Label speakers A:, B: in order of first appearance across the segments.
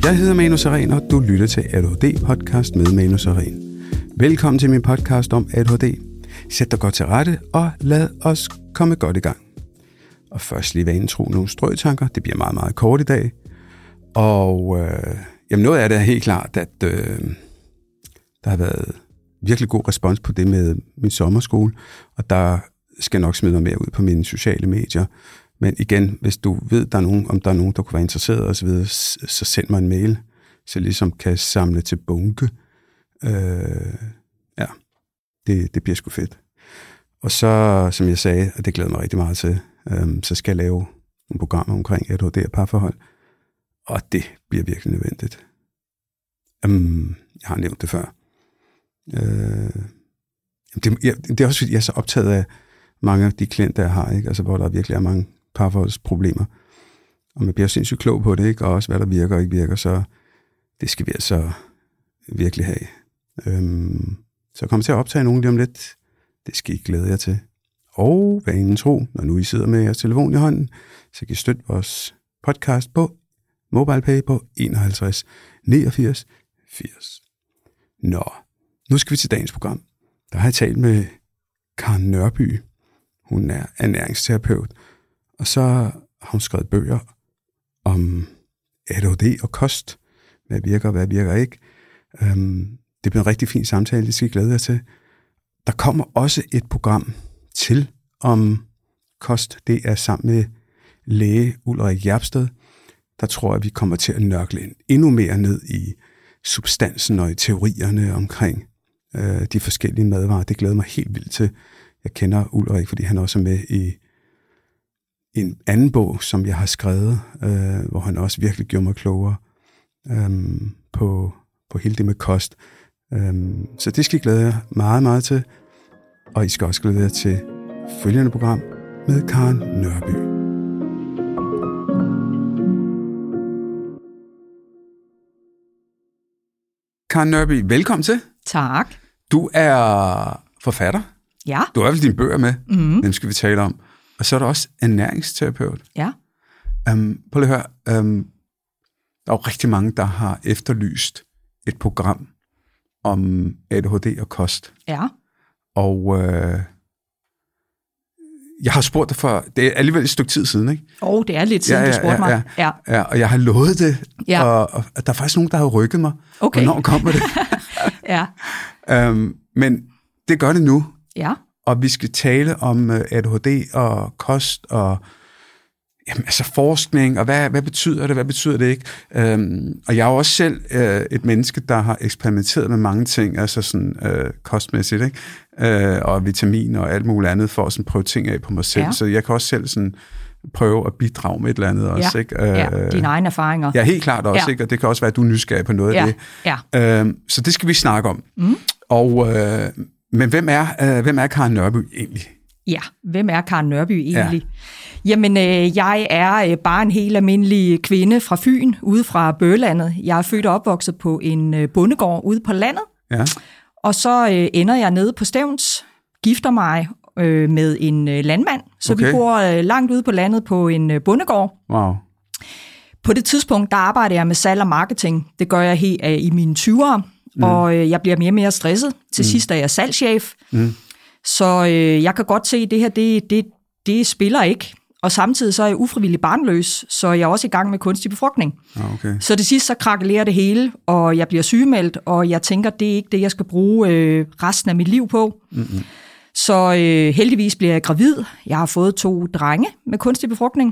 A: Jeg hedder Manu Seren, og du lytter til ADHD-podcast med Manu Seren. Velkommen til min podcast om ADHD. Sæt dig godt til rette, og lad os komme godt i gang. Og først lige vanen tro nogle strøtanker. Det bliver meget, meget kort i dag. Og noget af det er helt klart, at der har været virkelig god respons på det med min sommerskole, og der skal nok smide noget mere ud på mine sociale medier. Men igen, hvis du ved, om der er nogen, der kunne være interesseret osv., så send mig en mail, så jeg ligesom kan samle til bunke. Det bliver sgu fedt. Og så, som jeg sagde, og det glæder mig rigtig meget til, så skal jeg lave nogle programmer omkring ADHD og parforhold. Og det bliver virkelig nødvendigt. Jeg har nævnt det før. Det er også fordi, jeg er så optaget af mange af de klienter, jeg har, ikke? Altså, hvor der virkelig er mange parforholdsproblemer. Og man bliver sindssygt klog på det, ikke? Og også hvad der virker og ikke virker, så det skal vi altså virkelig have. Så jeg kommer til at optage nogen lige om lidt. Det skal I glæde jer til. Og vanen tro, når nu I sidder med jeres telefon i hånden, så kan I støtte vores podcast på MobilePay på 51 89 80. Nå, nu skal vi til dagens program. Der har jeg talt med Karen Nørby. Hun er ernæringsterapeut, og så har hun skrevet bøger om ADHD og kost. Hvad virker, hvad virker ikke. Det bliver en rigtig fin samtale, det skal I glæde jer til. Der kommer også et program til om kost. Det er sammen med læge Ulrik Jerpsted. Der tror jeg, vi kommer til at nørkle endnu mere ned i substansen og i teorierne omkring de forskellige madvarer. Det glæder mig helt vildt til. Jeg kender Ulrik, fordi han også er med i en anden bog, som jeg har skrevet, hvor han også virkelig gjorde mig klogere på hele det med kost. Så det skal I glæde jer meget, meget til. Og I skal også glæde jer til følgende program med Karen Nørby. Karen Nørby, velkommen til.
B: Tak.
A: Du er forfatter.
B: Ja.
A: Du har i hvert fald dine bøger med. Mm-hmm. Dem skal vi tale om. Og så er du også ernæringsterapeut.
B: Ja.
A: Prøv lige at høre. Der er jo rigtig mange, der har efterlyst et program om ADHD og kost.
B: Ja.
A: Og jeg har spurgt dig for, det er alligevel et stykke tid siden, ikke?
B: Det er lidt siden, du spurgte mig.
A: Ja, og jeg har lovet det, og der er faktisk nogen, der har rykket mig.
B: Okay.
A: Hvornår kommer det?
B: Ja.
A: Men det gør det nu.
B: Ja.
A: Og vi skal tale om ADHD og kost og forskning, og hvad betyder det, hvad betyder det ikke? Og jeg er jo også selv et menneske, der har eksperimenteret med mange ting, altså sådan kostmæssigt, ikke? Og vitaminer og alt muligt andet, for at sådan prøve ting af på mig selv. Ja. Så jeg kan også selv sådan prøve at bidrage med et eller andet også, ikke?
B: Dine egne erfaringer.
A: Ja, helt klart også, ikke? Og det kan også være, at du er nysgerrig på noget af det.
B: Ja.
A: Så det skal vi snakke om. Men hvem er Karen Nørby egentlig?
B: Ja, hvem er Karen Nørby egentlig? Jamen, jeg er bare en helt almindelig kvinde fra Fyn, ude fra Bøgelandet. Jeg er født og opvokset på en bondegård ude på landet. Ja. Og så ender jeg nede på Stevns, gifter mig med en landmand. Så vi bor langt ude på landet på en bondegård.
A: Wow.
B: På det tidspunkt, der arbejder jeg med salg og marketing. Det gør jeg helt i mine 20'ere. Og jeg bliver mere og mere stresset. Til sidst er jeg salgschef. Så jeg kan godt se, at det her, det spiller ikke. Og samtidig så er jeg ufrivillig barnløs, så jeg er også i gang med kunstig befrugtning.
A: Okay.
B: Så det sidst så krakelerer det hele, og jeg bliver sygemeldt, og jeg tænker, det er ikke det, jeg skal bruge resten af mit liv på. Mm-hmm. Så heldigvis bliver jeg gravid. Jeg har fået 2 drenge med kunstig befrugtning.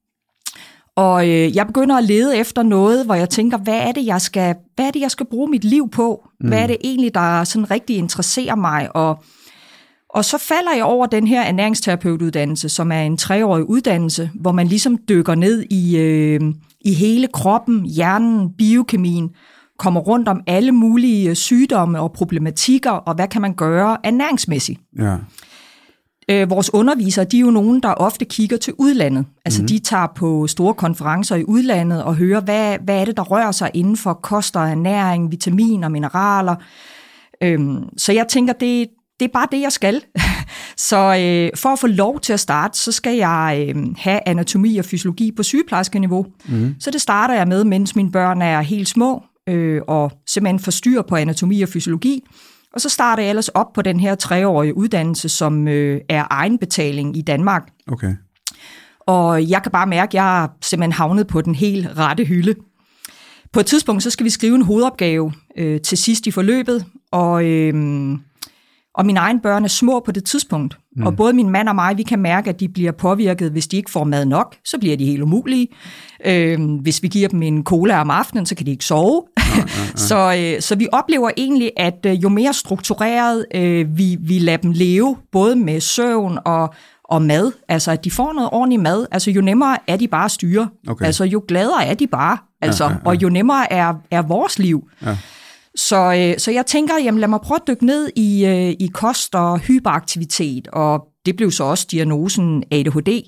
B: Og jeg begynder at lede efter noget, hvor jeg tænker, hvad er det, jeg skal bruge mit liv på? Hvad er det egentlig, der sådan rigtig interesserer mig? Og så falder jeg over den her ernæringsterapeutuddannelse, som er en 3-årig uddannelse, hvor man ligesom dykker ned i hele kroppen, hjernen, biokemien, kommer rundt om alle mulige sygdomme og problematikker, og hvad kan man gøre ernæringsmæssigt.
A: Ja.
B: Vores undervisere, de er jo nogen, der ofte kigger til udlandet. Altså de tager på store konferencer i udlandet og hører, hvad er det, der rører sig inden for kost og ernæring, vitaminer, mineraler. Så jeg tænker, det det er bare det, jeg skal. Så for at få lov til at starte, så skal jeg have anatomi og fysiologi på sygeplejerskeniveau. Så det starter jeg med, mens mine børn er helt små, og simpelthen får styr på anatomi og fysiologi. Og så starter jeg ellers op på den her 3-årige uddannelse, som er egenbetaling i Danmark.
A: Okay.
B: Og jeg kan bare mærke, at jeg er simpelthen havnet på den helt rette hylde. På et tidspunkt, så skal vi skrive en hovedopgave til sidst i forløbet, og mine egne børn er små på det tidspunkt. Og både min mand og mig, vi kan mærke, at de bliver påvirket, hvis de ikke får mad nok, så bliver de helt umulige. Hvis vi giver dem en cola om aftenen, så kan de ikke sove. Så vi oplever egentlig, at jo mere struktureret vi lader dem leve, både med søvn og mad, altså at de får noget ordentligt mad, altså jo nemmere er de bare at styre. Okay. Altså jo gladere er de bare, altså, og jo nemmere er vores liv. Ja. Så jeg tænker, jamen lad mig prøve at dykke ned i kost og hyperaktivitet, og det blev så også diagnosen ADHD.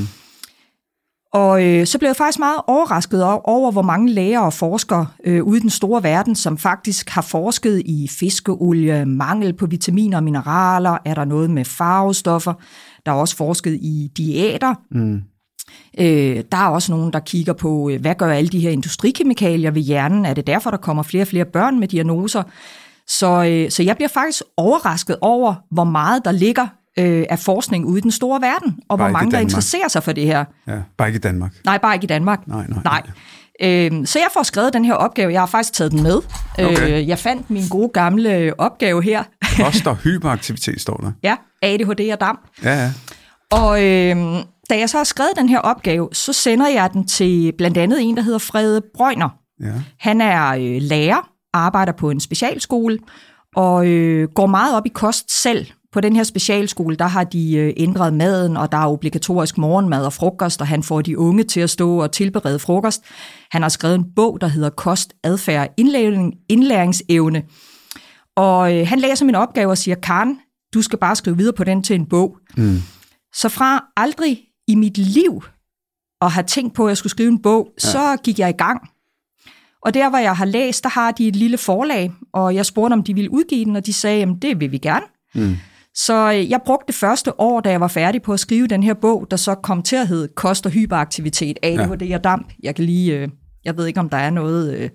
B: Og så blev jeg faktisk meget overrasket over, hvor mange læger og forskere ude i den store verden, som faktisk har forsket i fiskeolie, mangel på vitaminer og mineraler, er der noget med farvestoffer, der er også forsket i diæter. Der er også nogen, der kigger på, hvad gør alle de her industrikemikalier ved hjernen? Er det derfor, der kommer flere og flere børn med diagnoser? Så jeg bliver faktisk overrasket over, hvor meget der ligger af forskning ude i den store verden, og hvor mange, der interesserer sig for det her.
A: Ja, bare ikke i Danmark.
B: Nej, bare ikke i Danmark. Nej. Så jeg får skrevet den her opgave. Jeg har faktisk taget den med. Okay. Jeg fandt min gode gamle opgave her.
A: Kost og hyperaktivitet står der.
B: Ja, ADHD og DAM.
A: Ja.
B: Og da jeg så har skrevet den her opgave, så sender jeg den til blandt andet en, der hedder Frede Brøgner. Ja. Han er lærer, arbejder på en specialskole, og går meget op i kost selv. På den her specialskole, der har de ændret maden, og der er obligatorisk morgenmad og frokost, og han får de unge til at stå og tilberede frokost. Han har skrevet en bog, der hedder Kost, adfærd, indlæringsevne. Og han læser min opgave og siger, Karen, du skal bare skrive videre på den til en bog. Så fra aldrig i mit liv at have tænkt på, at jeg skulle skrive en bog, så gik jeg i gang. Og der, hvor jeg har læst, der har de et lille forlag, og jeg spurgte, om de ville udgive den, og de sagde, jamen det vil vi gerne. Så jeg brugte det første år, da jeg var færdig på at skrive den her bog, der så kom til at hedde Kost og hyperaktivitet, ADHD og DAMP. Jeg ved ikke, om der er noget.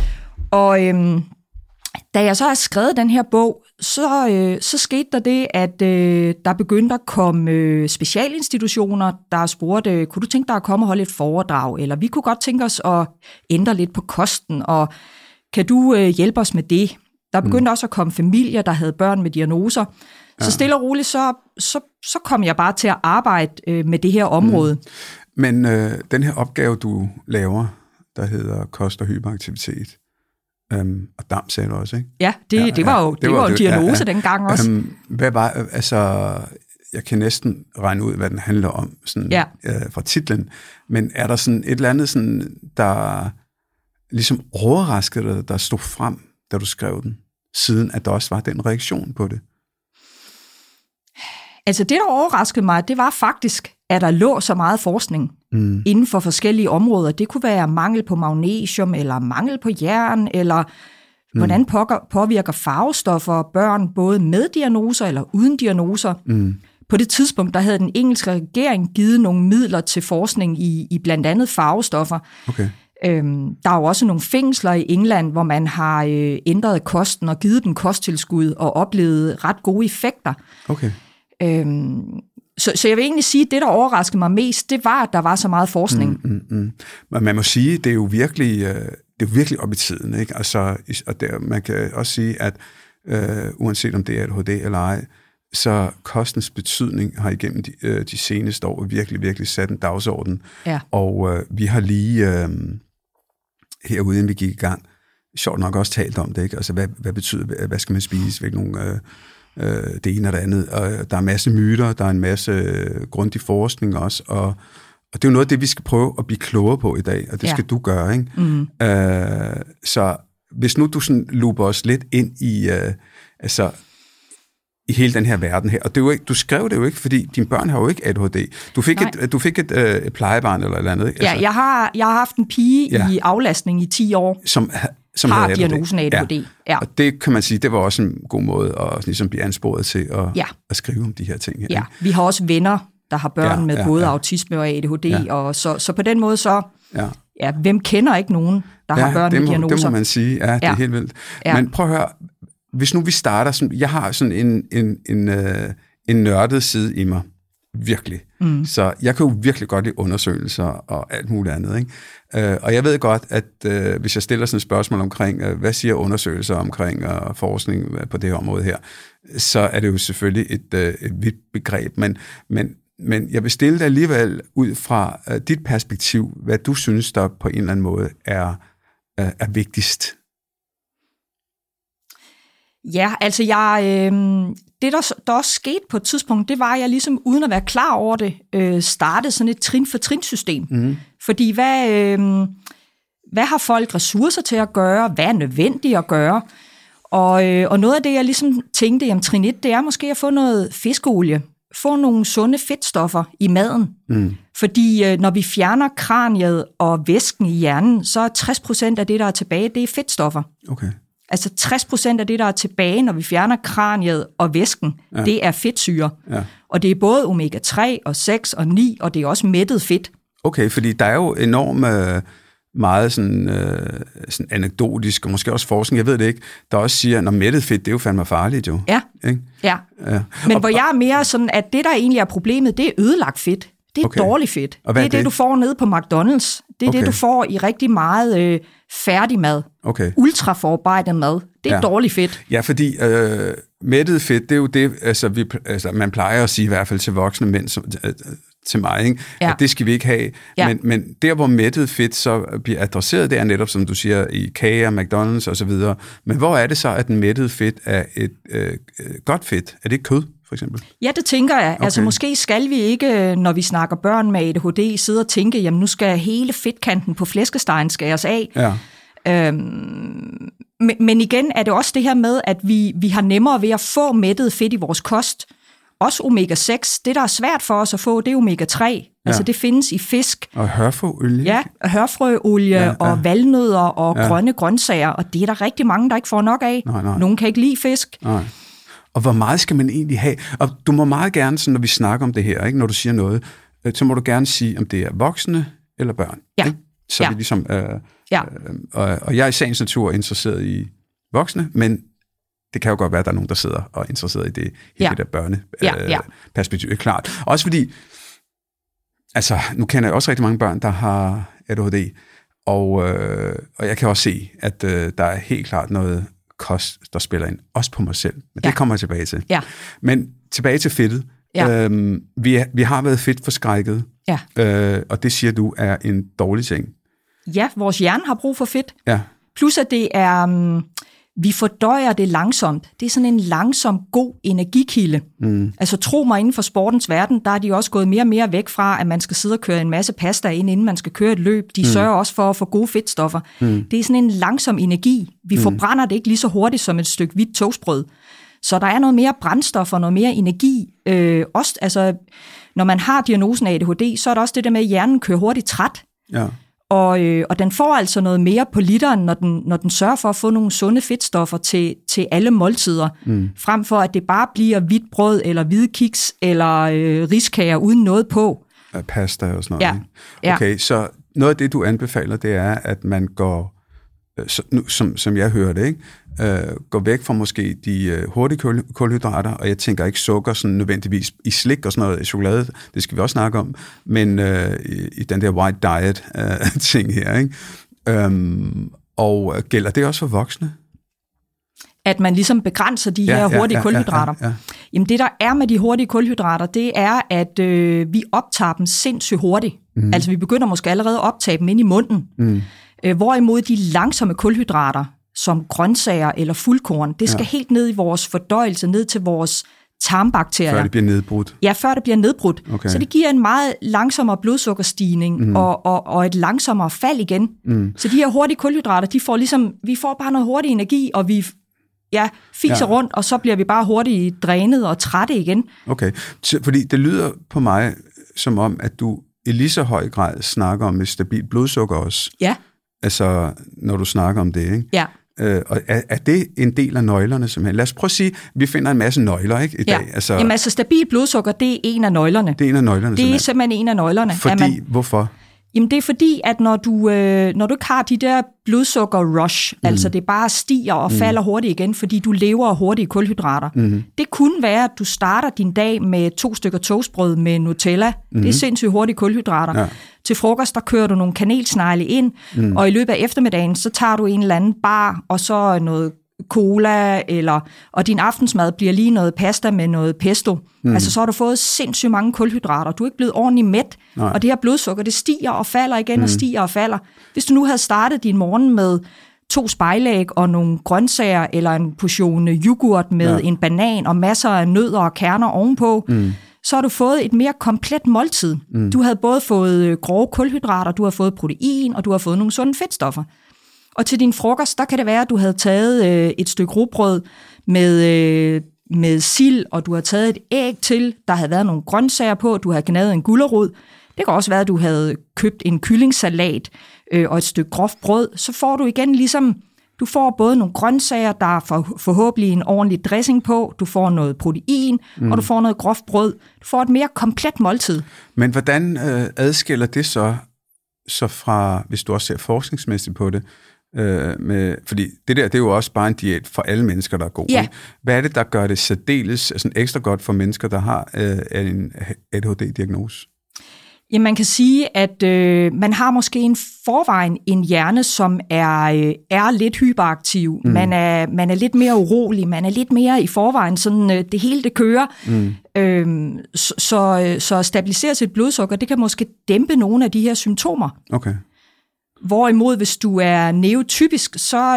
B: Da jeg så har skrevet den her bog, så skete der det, at der begyndte at komme specialinstitutioner, der spurgte, kunne du tænke dig at komme og holde et foredrag, eller vi kunne godt tænke os at ændre lidt på kosten, og kan du hjælpe os med det? Der begyndte også at komme familier, der havde børn med diagnoser. Så stille og roligt, så kom jeg bare til at arbejde med det her område.
A: Men den her opgave, du laver, der hedder kost og hyperaktivitet, og DAM sagde du også, ikke?
B: Ja, det var jo en diagnose dengang også.
A: Hvad var, altså, jeg kan næsten regne ud, hvad den handler om sådan, fra titlen, men er der sådan et eller andet, sådan, der ligesom overraskede dig, der stod frem, da du skrev den, siden at der også var den reaktion på det?
B: Altså det, der overraskede mig, det var faktisk, at der lå så meget forskning inden for forskellige områder. Det kunne være mangel på magnesium, eller mangel på jern, eller hvordan påvirker farvestoffer børn både med diagnoser eller uden diagnoser. På det tidspunkt, der havde den engelske regering givet nogle midler til forskning i blandt andet farvestoffer. Okay. Der er jo også nogle fængsler i England, hvor man har ændret kosten og givet dem kosttilskud og oplevet ret gode effekter. Okay. Så jeg vil egentlig sige, at det, der overraskede mig mest, det var, at der var så meget forskning.
A: Men man må sige, det er jo virkelig op i tiden, ikke? Altså, og man kan også sige, at uanset om det er ADHD eller ej, så kostens betydning har igennem de seneste år virkelig sat en dagsorden. Ja. Og vi har lige herude, inden vi gik i gang, sjovt nok også talt om det, ikke? Altså, hvad betyder, hvad skal man spise, hvilke nogle det ene og det andet. Og der er en masse myter, der er en masse grundig forskning også, og det er jo noget af det, vi skal prøve at blive klogere på i dag, og det skal du gøre, ikke? Så hvis nu du sådan looper os lidt ind i, i hele den her verden her, og det er jo ikke, du skrev det jo ikke, fordi dine børn har jo ikke ADHD. Du fik et plejebarn eller andet, ikke?
B: Altså, jeg har haft en pige i aflastning i 10 år.
A: Som
B: har diagnosen ADHD.
A: Ja. Og det kan man sige, det var også en god måde at ligesom blive ansporet til at skrive om de her ting. Her,
B: ja, vi har også venner, der har børn med både autisme og ADHD, og så på den måde så, hvem kender ikke nogen, der har børn med diagnoser?
A: Det må man sige, det er helt vildt. Ja. Men prøv at høre, hvis nu vi starter, sådan, jeg har sådan en nørdet side i mig, virkelig. Så jeg kan jo virkelig godt lide undersøgelser og alt muligt andet, ikke? Og jeg ved godt, at hvis jeg stiller sådan et spørgsmål omkring, hvad siger undersøgelser omkring forskning på det her område her, så er det jo selvfølgelig et vidt begreb, men jeg vil stille dig alligevel ud fra dit perspektiv, hvad du synes, der på en eller anden måde er vigtigst.
B: Ja, altså det der også skete på et tidspunkt, det var, at jeg ligesom uden at være klar over det, startede sådan et trin-for-trin-system. Fordi hvad har folk ressourcer til at gøre? Hvad er nødvendigt at gøre? Og noget af det, jeg ligesom tænkte, jamen trin 1, det er måske at få noget fiskeolie. Få nogle sunde fedtstoffer i maden. Fordi når vi fjerner kraniet og væsken i hjernen, så er 60% af det, der er tilbage, det er fedtstoffer.
A: Okay.
B: Altså 60% af det, der er tilbage, når vi fjerner kraniet og væsken, det er fedtsyre. Ja. Og det er både omega-3 og 6 og 9, og det er også mættet fedt.
A: Okay, fordi der er jo enormt meget sådan anekdotisk, og måske også forskning, jeg ved det ikke, der også siger, at mættet fedt, det er jo fandme farligt jo.
B: Ja, ja. Men hvor jeg er mere sådan, at det, der egentlig er problemet, det er ødelagt fedt. Det er dårligt fedt. Det er det, du får nede på McDonald's. Det er det, du får i rigtig meget færdig mad. Okay. Ultraforarbejdet mad. Det er dårligt fedt.
A: Ja, fordi mættet fedt, det er jo det, altså man plejer at sige i hvert fald til voksne mænd, til mig, ikke? At det skal vi ikke have. Ja. Men der, hvor mættet fedt så bliver adresseret, det er netop, som du siger, i kager, McDonald's og så videre. Men hvor er det så, at den mættede fedt er et godt fedt? Er det kød, for eksempel?
B: Ja, det tænker jeg. Okay. Altså måske skal vi ikke, når vi snakker børn med ADHD, sidde og tænke, jamen nu skal hele fedtkanten på flæskestegen skæres af. Ja. Men igen er det også det her med, at vi har nemmere ved at få mættet fedt i vores kost. Også omega-6. Det, der er svært for os at få, det er omega-3. Ja. Altså, det findes i fisk.
A: Og hørfrøolie.
B: Ja, hørfrøolie og valnødder og grønne grøntsager. Og det er der rigtig mange, der ikke får nok af. Nej. Nogen kan ikke lide fisk. Nej.
A: Og hvor meget skal man egentlig have? Og du må meget gerne, når vi snakker om det her, ikke, når du siger noget, så må du gerne sige, om det er voksne eller børn. Ja. Ikke? Så vi ligesom... og jeg er i sagens natur interesseret i voksne, men det kan jo godt være, at der er nogen, der sidder og er interesseret i det, det der børneperspektiv. Klart. Også fordi, altså, nu kender jeg også rigtig mange børn, der har ADHD, og jeg kan også se, at der er helt klart noget kost, der spiller ind. Også på mig selv. Men det kommer jeg tilbage til. Ja. Men tilbage til fedtet. Ja. Vi har været fedtforskrækket, og det siger du er en dårlig ting.
B: Ja, vores hjerne har brug for fedt. Ja. Plus at det er... Vi fordøjer det langsomt. Det er sådan en langsom, god energikilde. Altså tro mig, inden for sportens verden, der er de også gået mere og mere væk fra, at man skal sidde og køre en masse pasta ind, inden man skal køre et løb. De sørger også for at få gode fedtstoffer. Det er sådan en langsom energi. Vi forbrænder det ikke lige så hurtigt som et stykke hvidt toastbrød. Så der er noget mere brændstof og noget mere energi. Også, altså, når man har diagnosen ADHD, så er der også det der med, at hjernen kører hurtigt træt. Ja. Og den får altså noget mere på literen, når den sørger for at få nogle sunde fedtstoffer til alle måltider, frem for at det bare bliver hvidt brød, eller hvide kiks, eller riskager uden noget på.
A: Pasta og sådan noget. Ja. Okay, så noget af det, du anbefaler, det er, at man går, som jeg hørte, ikke? Går væk fra måske de hurtige kulhydrater, og jeg tænker ikke sukker sådan nødvendigvis i slik og sådan noget, i chokolade, det skal vi også snakke om, men i den der white diet ting her, ikke? Og gælder det også for voksne?
B: At man ligesom begrænser de her hurtige kulhydrater. Ja. Jamen det, der er med de hurtige kulhydrater, det er, at vi optager dem sindssygt hurtigt. Altså vi begynder måske allerede at optage dem ind i munden. Hvorimod de langsomme kulhydrater, som grøntsager eller fuldkorn, det skal helt ned i vores fordøjelse, ned til vores tarmbakterier.
A: Før det bliver nedbrudt?
B: Ja, før det bliver nedbrudt. Okay. Så det giver en meget langsommere blodsukkerstigning og et langsommere fald igen. Så de her hurtige kulhydrater, vi får bare noget hurtig energi, og vi fiser rundt, og så bliver vi bare hurtigt drænet og trætte igen.
A: Okay, fordi det lyder på mig som om, at du i lige så høj grad snakker om et stabilt blodsukker også.
B: Ja.
A: altså når du snakker om det, ikke?
B: Ja.
A: Og er det en del af nøglerne simpelthen? Lad os prøve at sige, at vi finder en masse nøgler, ikke, i dag. Altså,
B: jamen altså stabil blodsukker, det er en af nøglerne.
A: Det er en af nøglerne,
B: det er simpelthen en af nøglerne.
A: Fordi, hvorfor?
B: Jamen det er fordi, at når du ikke har de der blodsukker-rush, altså det bare stiger og falder hurtigt igen, fordi du lever af hurtige kulhydrater. Det kunne være, at du starter din dag med 2 stykker toastbrød med Nutella. Det er sindssygt hurtige kulhydrater. Ja. Til frokost, der kører du nogle kanelsnegle ind, og i løbet af eftermiddagen, så tager du en eller anden bar, og så noget cola, og din aftensmad bliver lige noget pasta med noget pesto. Altså så har du fået sindssygt mange kulhydrater. Du er ikke blevet ordentligt mæt, og det her blodsukker, det stiger og falder igen og stiger og falder. Hvis du nu havde startet din morgen med 2 spejlæg og nogle grøntsager, eller en portion yoghurt med en banan og masser af nødder og kerner ovenpå, så har du fået et mere komplet måltid. Du havde både fået grove kulhydrater, du har fået protein, og du har fået nogle sunde fedtstoffer. Og til din frokost, der kan det være, at du havde taget et stykke rugbrød med sild, og du har taget et æg til, der havde været nogle grøntsager på, du havde gnadet en gulerod. Det kan også være, at du havde købt en kyllingsalat og et stykke groft brød. Så får du igen ligesom, du får både nogle grøntsager, der er forhåbentlig en ordentlig dressing på, du får noget protein, og du får noget groft brød. Du får et mere komplet måltid.
A: Men hvordan adskiller det så fra, hvis du også ser forskningsmæssigt på det, fordi det der, det er jo også bare en diæt for alle mennesker, der er god.
B: Ja.
A: Hvad er det, der gør det særdeles, altså ekstra godt for mennesker, der har en ADHD-diagnose?
B: Jamen, man kan sige, at man har måske en hjerne, som er lidt hyperaktiv. Man er lidt mere urolig, man er lidt mere i forvejen, sådan det hele det kører. Så at stabilisere sit blodsukker, det kan måske dæmpe nogle af de her symptomer.
A: Okay.
B: Hvorimod, hvis du er neotypisk,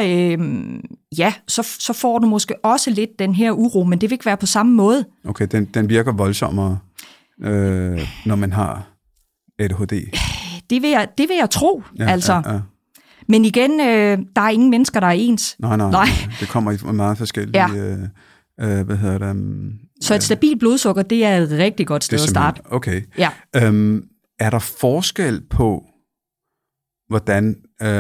B: så får du måske også lidt den her uro, men det vil ikke være på samme måde. Okay,
A: den virker voldsommere, når man har ADHD.
B: Det vil jeg tro, altså. Ja. Men igen, der er ingen mennesker, der er ens.
A: Nej. Det kommer i meget forskellige...
B: Så et stabilt blodsukker, det er et rigtig godt sted at starte.
A: Okay. Ja. Er der forskel på, hvordan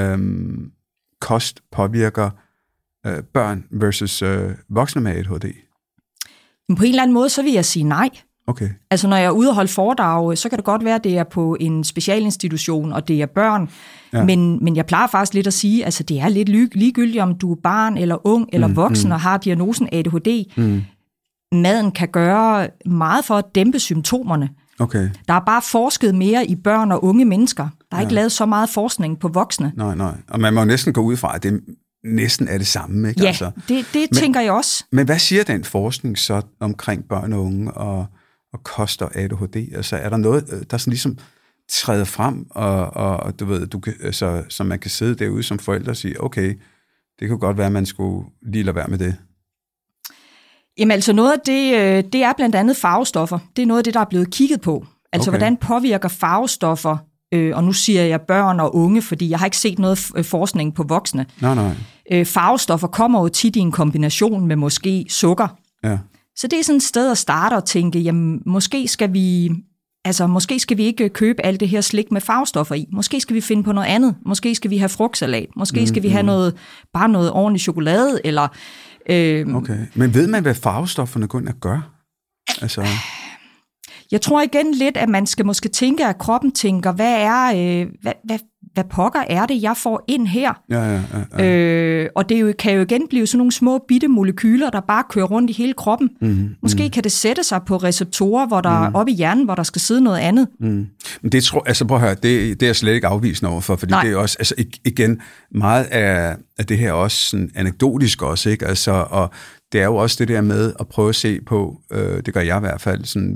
A: kost påvirker børn versus voksne med ADHD?
B: Men på en eller anden måde, så vil jeg sige nej.
A: Okay.
B: Altså når jeg er ude og holde foredrag, så kan det godt være, at det er på en specialinstitution, og det er børn. Ja. Men jeg plejer faktisk lidt at sige, altså det er lidt ligegyldigt, om du er barn eller ung eller voksen og har diagnosen ADHD. Maden kan gøre meget for at dæmpe symptomerne.
A: Okay.
B: Der er bare forsket mere i børn og unge mennesker. Der er ikke lavet så meget forskning på voksne.
A: Nej. Og man må næsten gå ud fra, at det næsten er det samme, ikke?
B: Ja,
A: altså.
B: det tænker jeg også.
A: Men hvad siger den forskning så omkring børn og unge og kost og ADHD? Altså er der noget, der sådan ligesom træder frem, og du ved, så man kan sidde derude som forældre og sige, okay, det kunne godt være, at man skulle lige lade være med det?
B: Jamen altså noget af det er blandt andet farvestoffer. Det er noget af det, der er blevet kigget på. Altså hvordan påvirker farvestoffer, og nu siger jeg børn og unge, fordi jeg har ikke set noget forskning på voksne.
A: Nej.
B: Farvestoffer kommer jo tit i en kombination med måske sukker.
A: Ja.
B: Så det er sådan et sted at starte og tænke, jamen måske skal vi ikke købe alt det her slik med farvestoffer i. Måske skal vi finde på noget andet. Måske skal vi have frugtsalat. Måske skal vi have noget ordentligt chokolade, eller...
A: Okay, men ved man, hvad farvestofferne går ind og gør? Altså...
B: Jeg tror igen lidt, at man skal måske tænke, at kroppen tænker, hvad pokker er det, jeg får ind her?
A: Ja.
B: Og det kan jo igen blive sådan nogle små bitte molekyler, der bare kører rundt i hele kroppen. Måske kan det sætte sig på receptorer, hvor der oppe i hjernen, hvor der skal sidde noget andet.
A: Men det tror, altså prøv at høre, det er jeg slet ikke afvisende overfor, fordi det er også, altså igen, meget af det her også sådan anekdotisk også, ikke? Altså, og det er jo også det der med at prøve at se på, det gør jeg i hvert fald, sådan,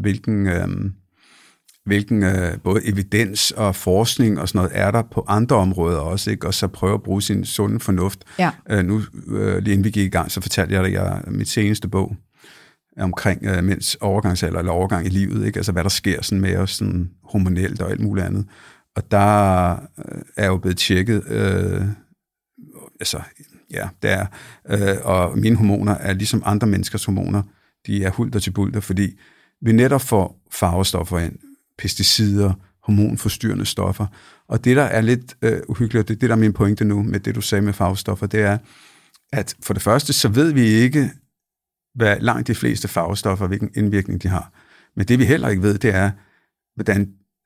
A: hvilken både evidens og forskning og sådan noget er der på andre områder også, ikke? Og så prøve at bruge sin sunde fornuft.
B: Ja.
A: Nu, lige inden vi gik i gang, så fortalte jeg dig mit seneste bog omkring mænds overgangsalder eller overgang i livet, ikke? Altså hvad der sker sådan med os sådan hormonelt og alt muligt andet. Og der er jo blevet tjekket, det er, og mine hormoner er ligesom andre menneskers hormoner, de er hulter til bulter, fordi vi netop får farvestoffer ind, pesticider, hormonforstyrrende stoffer. Og det, der er lidt uhyggeligt, det der er min pointe nu med det, du sagde med farvestoffer, det er, at for det første, så ved vi ikke, hvad langt de fleste farvestoffer, hvilken indvirkning de har. Men det, vi heller ikke ved, det er, hvordan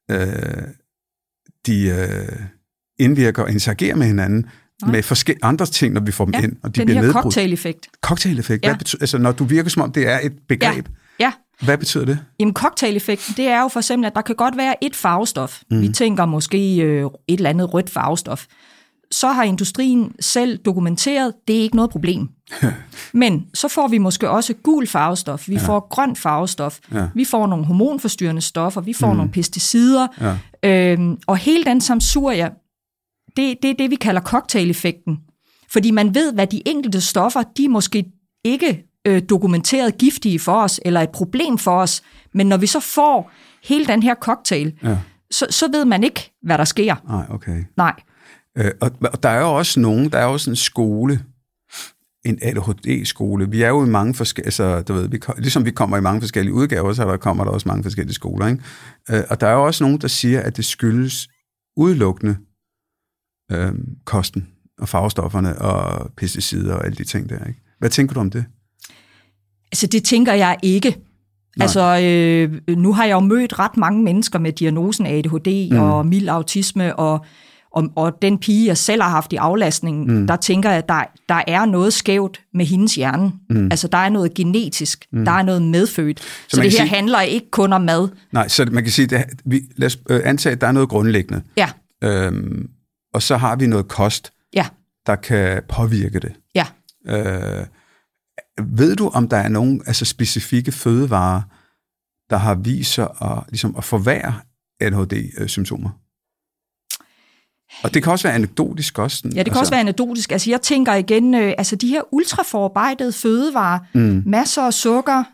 A: de indvirker og interagerer med hinanden med andre ting, når vi får dem ind, og de
B: den
A: bliver
B: her
A: nedbrudt.
B: cocktail-effekt.
A: Cocktail-effekt, hvad betyder, altså når du virker som om, det er et begreb, hvad betyder det?
B: Jamen cocktail-effekten, det er jo for eksempel, at der kan godt være et farvestof. Vi tænker måske et eller andet rødt farvestof. Så har industrien selv dokumenteret, det er ikke noget problem. Men så får vi måske også gul farvestof, vi får grøn farvestof, vi får nogle hormonforstyrrende stoffer, vi får nogle pesticider, og hele den samsuria, det er det, vi kalder cocktail-effekten. Fordi man ved, hvad de enkelte stoffer, de er måske ikke dokumenteret giftige for os, eller et problem for os, men når vi så får hele den her cocktail, så ved man ikke, hvad der sker.
A: Nej, okay.
B: Nej.
A: Og der er jo også nogen, der er også en skole, en ADHD-skole. Vi er jo i mange forskellige, altså, du ved, ligesom vi kommer i mange forskellige udgaver, så kommer der også mange forskellige skoler, ikke? Og der er jo også nogen, der siger, at det skyldes udelukkende kosten og farvestofferne og pesticider og alle de ting der, ikke? Hvad tænker du om det?
B: Altså, det tænker jeg ikke. Nej. Altså, nu har jeg jo mødt ret mange mennesker med diagnosen ADHD og mild autisme, og den pige, jeg selv har haft i aflastningen, der tænker jeg, at der er noget skævt med hendes hjerne. Altså, der er noget genetisk, der er noget medfødt. Så det her handler ikke kun om mad.
A: Nej, så man kan sige, at lad os antage, at der er noget grundlæggende.
B: Ja.
A: Og så har vi noget kost, der kan påvirke det.
B: Ja.
A: Ved du, om der er nogle specifikke fødevarer, der har vist sig at forværre ADHD-symptomer? Og det kan også være anekdotisk også.
B: Ja, det kan også være anekdotisk. Altså, jeg tænker igen, de her ultraforarbejdede fødevarer, masser af sukker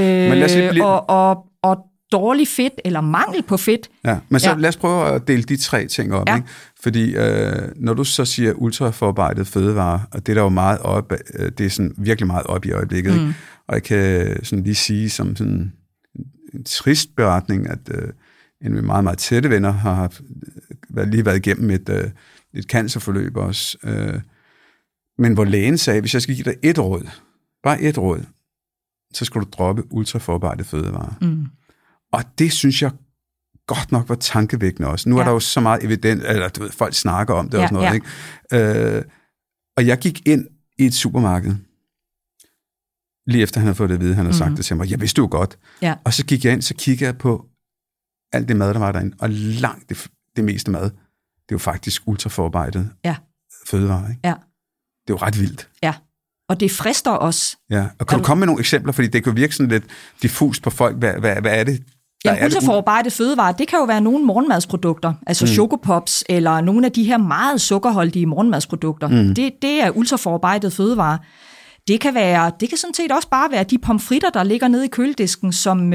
B: og dårlig fedt, eller mangel på fedt.
A: Ja, men så lad os prøve at dele de tre ting op. Ikke? Fordi når du så siger ultraforarbejdet fødevarer, og det er der jo meget op, det er sådan virkelig meget op i øjeblikket, ikke? Og jeg kan sådan lige sige som sådan en trist beretning, at en af mine meget, meget tætte venner har lige været igennem et cancerforløb også. Men hvor lægen sagde, hvis jeg skal give dig et råd, bare et råd, så skal du droppe ultraforarbejdet fødevarer. Og det synes jeg godt nok var tankevækkende også. Nu er der jo så meget evidens, eller du ved, folk snakker om det og sådan noget, ikke? Og jeg gik ind i et supermarked, lige efter han havde fået det at vide, han havde sagt det til mig. Jeg vidste jo godt. Ja. Og så gik jeg ind, så kiggede jeg på alt det mad, der var derinde, og langt det meste mad, det er jo faktisk ultraforarbejdet fødevarer, ikke? Ja. Det er jo ret vildt.
B: Ja, og det frister os.
A: Ja, og kan du komme med nogle eksempler, fordi det kan virke sådan lidt diffust på folk, hvad er det?
B: Ja, ultraforarbejdet fødevarer, det kan jo være nogle morgenmadsprodukter, altså chokopops, eller nogle af de her meget sukkerholdige morgenmadsprodukter. Det er ultraforarbejdet fødevarer. Det kan sådan set også bare være de pomfritter, der ligger nede i køledisken, som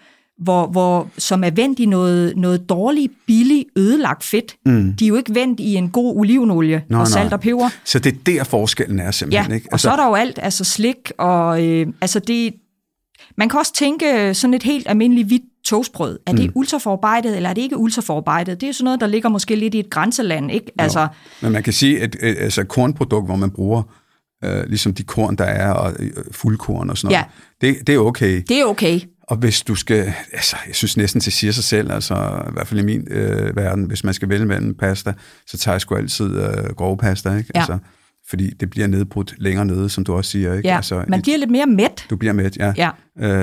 B: er vendt i noget dårligt, billigt, ødelagt fedt. De er jo ikke vendt i en god olivenolie og salt og peber.
A: Så det er der forskellen er simpelthen, ikke?
B: Og så er der jo alt, slik og det. Man kan også tænke sådan et helt almindeligt hvidt toastbrød. Er det ultraforarbejdet, eller er det ikke ultraforarbejdet? Det er jo sådan noget, der ligger måske lidt i et grænseland, ikke? Altså,
A: men man kan sige, at et kornprodukt, hvor man bruger ligesom de korn, der er, og fuldkorn og sådan noget, det er okay.
B: Det er okay.
A: Og hvis du skal, jeg synes næsten, det siger sig selv, i hvert fald i min verden, hvis man skal vælge mellem pasta, så tager jeg sgu altid grove pasta, ikke? Ja. Fordi det bliver nedbrudt længere nede, som du også siger, ikke?
B: Ja, man bliver lidt mere mæt.
A: Du bliver mæt, ja.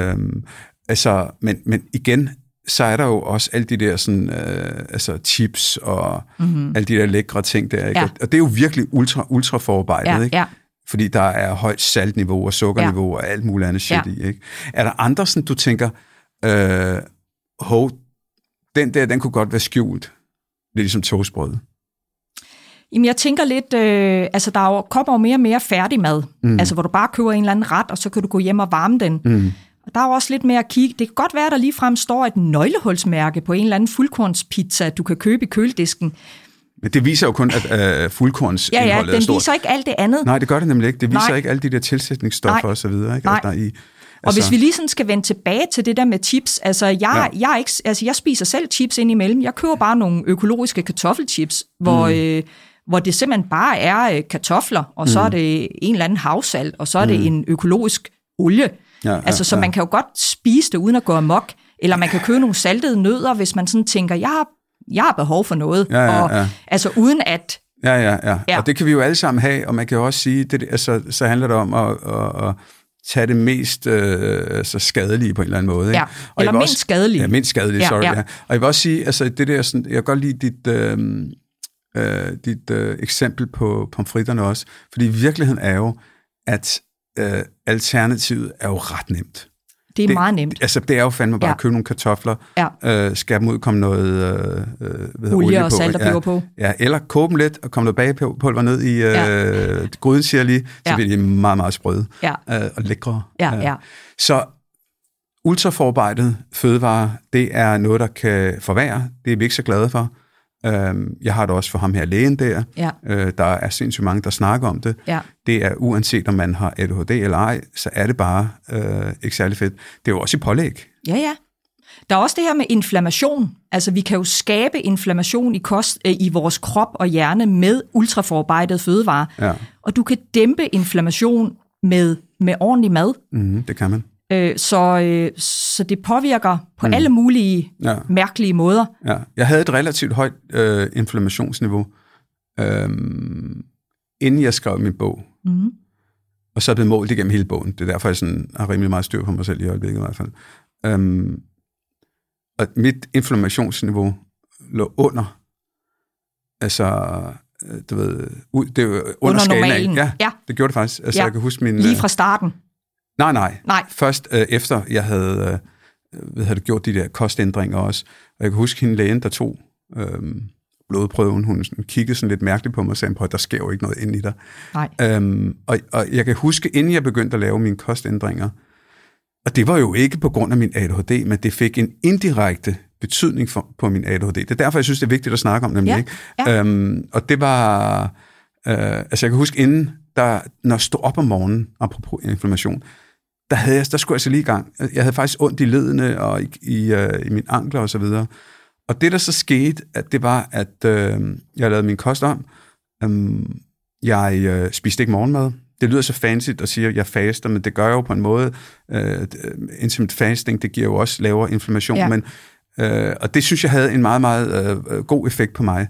A: Men igen, så er der jo også alle de der sådan, chips og alle de der lækre ting der, ikke? Ja. Og det er jo virkelig ultraforarbejdet, ikke? Ja. Fordi der er højt saltniveau og sukkerniveau og alt muligt andet shit i, ikke? Er der andre, sådan, du tænker, den kunne godt være skjult, lidt ligesom toastbrød?
B: Jamen, jeg tænker lidt, der kommer jo mere og mere færdigmad, hvor du bare køber en eller anden ret, og så kan du gå hjem og varme den. Og der er jo også lidt mere at kigge. Det kan godt være, at der ligefrem står et nøglehulsmærke på en eller anden fuldkornspizza, du kan købe i køledisken.
A: Men det viser jo kun, at fuldkornsindholdet er stort.
B: Den viser ikke alt det andet.
A: Nej, det gør det nemlig ikke. Det viser ikke alle de der tilsætningsstoffer og så videre, ikke?
B: Og hvis vi lige sådan skal vende tilbage til det der med chips, altså jeg spiser selv chips indimellem. Jeg køber bare nogle økologiske kartoffelchips, hvor det simpelthen bare er kartofler, og så er det en eller anden havsalt, og så er det en økologisk olie. Så man kan jo godt spise det uden at gå amok, eller man kan købe nogle saltede nødder, hvis man sådan tænker, jeg har behov for noget, altså uden at...
A: Ja, og det kan vi jo alle sammen have, og man kan jo også sige, så handler det om at tage det mest så skadelige på en eller anden måde. Ikke?
B: Ja, eller mindst skadelige.
A: Ja, mindst skadelige, sorry. Ja. Og jeg vil også sige, altså det der, sådan, jeg kan godt lide dit eksempel på pomfritterne også, fordi virkeligheden er jo, at alternativet er jo ret nemt.
B: Det er meget nemt.
A: Altså, det er jo fandme bare at købe nogle kartofler, skære dem ud, komme noget
B: olie og salt og peber på.
A: Ja, eller koge dem lidt, og komme noget bagepulver ned i gryden, siger jeg lige, så bliver de meget, meget sprøde og lækre. Så ultraforarbejdet fødevarer, det er noget, der kan forværre. Det er vi ikke så glade for. Jeg har det også for ham her lægen der. Der er sindssygt mange, der snakker om det. Det er uanset om man har ADHD eller ej, så er det bare ikke særlig fedt. Det er jo også i pålæg.
B: Ja. Der er også det her med inflammation. Altså vi kan jo skabe inflammation i vores krop og hjerne med ultraforarbejdet fødevarer. Og du kan dæmpe inflammation med ordentlig mad.
A: Det kan man.
B: Så det påvirker på alle mulige mærkelige måder.
A: Ja. Jeg havde et relativt højt inflammationsniveau, inden jeg skrev min bog. Og så er det målt igennem hele bogen. Det er derfor, jeg sådan har rimelig meget styr på mig selv i øjeblikket i hvert fald. Og mit inflammationsniveau lå under, altså, du ved, det var under skalaen. Ja, det gjorde det faktisk. Altså, jeg kan huske min...
B: Lige fra starten?
A: Nej. Først efter jeg havde gjort de der kostændringer også. Og jeg kan huske hende lægen, der tog blodprøven. Hun kiggede sådan lidt mærkeligt på mig og sagde, prøv, der sker jo ikke noget ind i dig. Og jeg kan huske, inden jeg begyndte at lave mine kostændringer, og det var jo ikke på grund af min ADHD, men det fik en indirekte betydning på min ADHD. Det er derfor, jeg synes, det er vigtigt at snakke om nemlig. Ikke? Og det var... altså jeg kan huske, inden når jeg stod op om morgenen, apropos inflammation, der skulle jeg så lige i gang. Jeg havde faktisk ondt i ledene og i mine ankler og så videre. Og det, der så skete, det var, at jeg lavede min kost om. Jeg spiste ikke morgenmad. Det lyder så fancy at sige, at jeg faster, men det gør jeg jo på en måde. Intermittent fasting, det giver jo også lavere inflammation. Men, og det synes jeg havde en meget, meget god effekt på mig.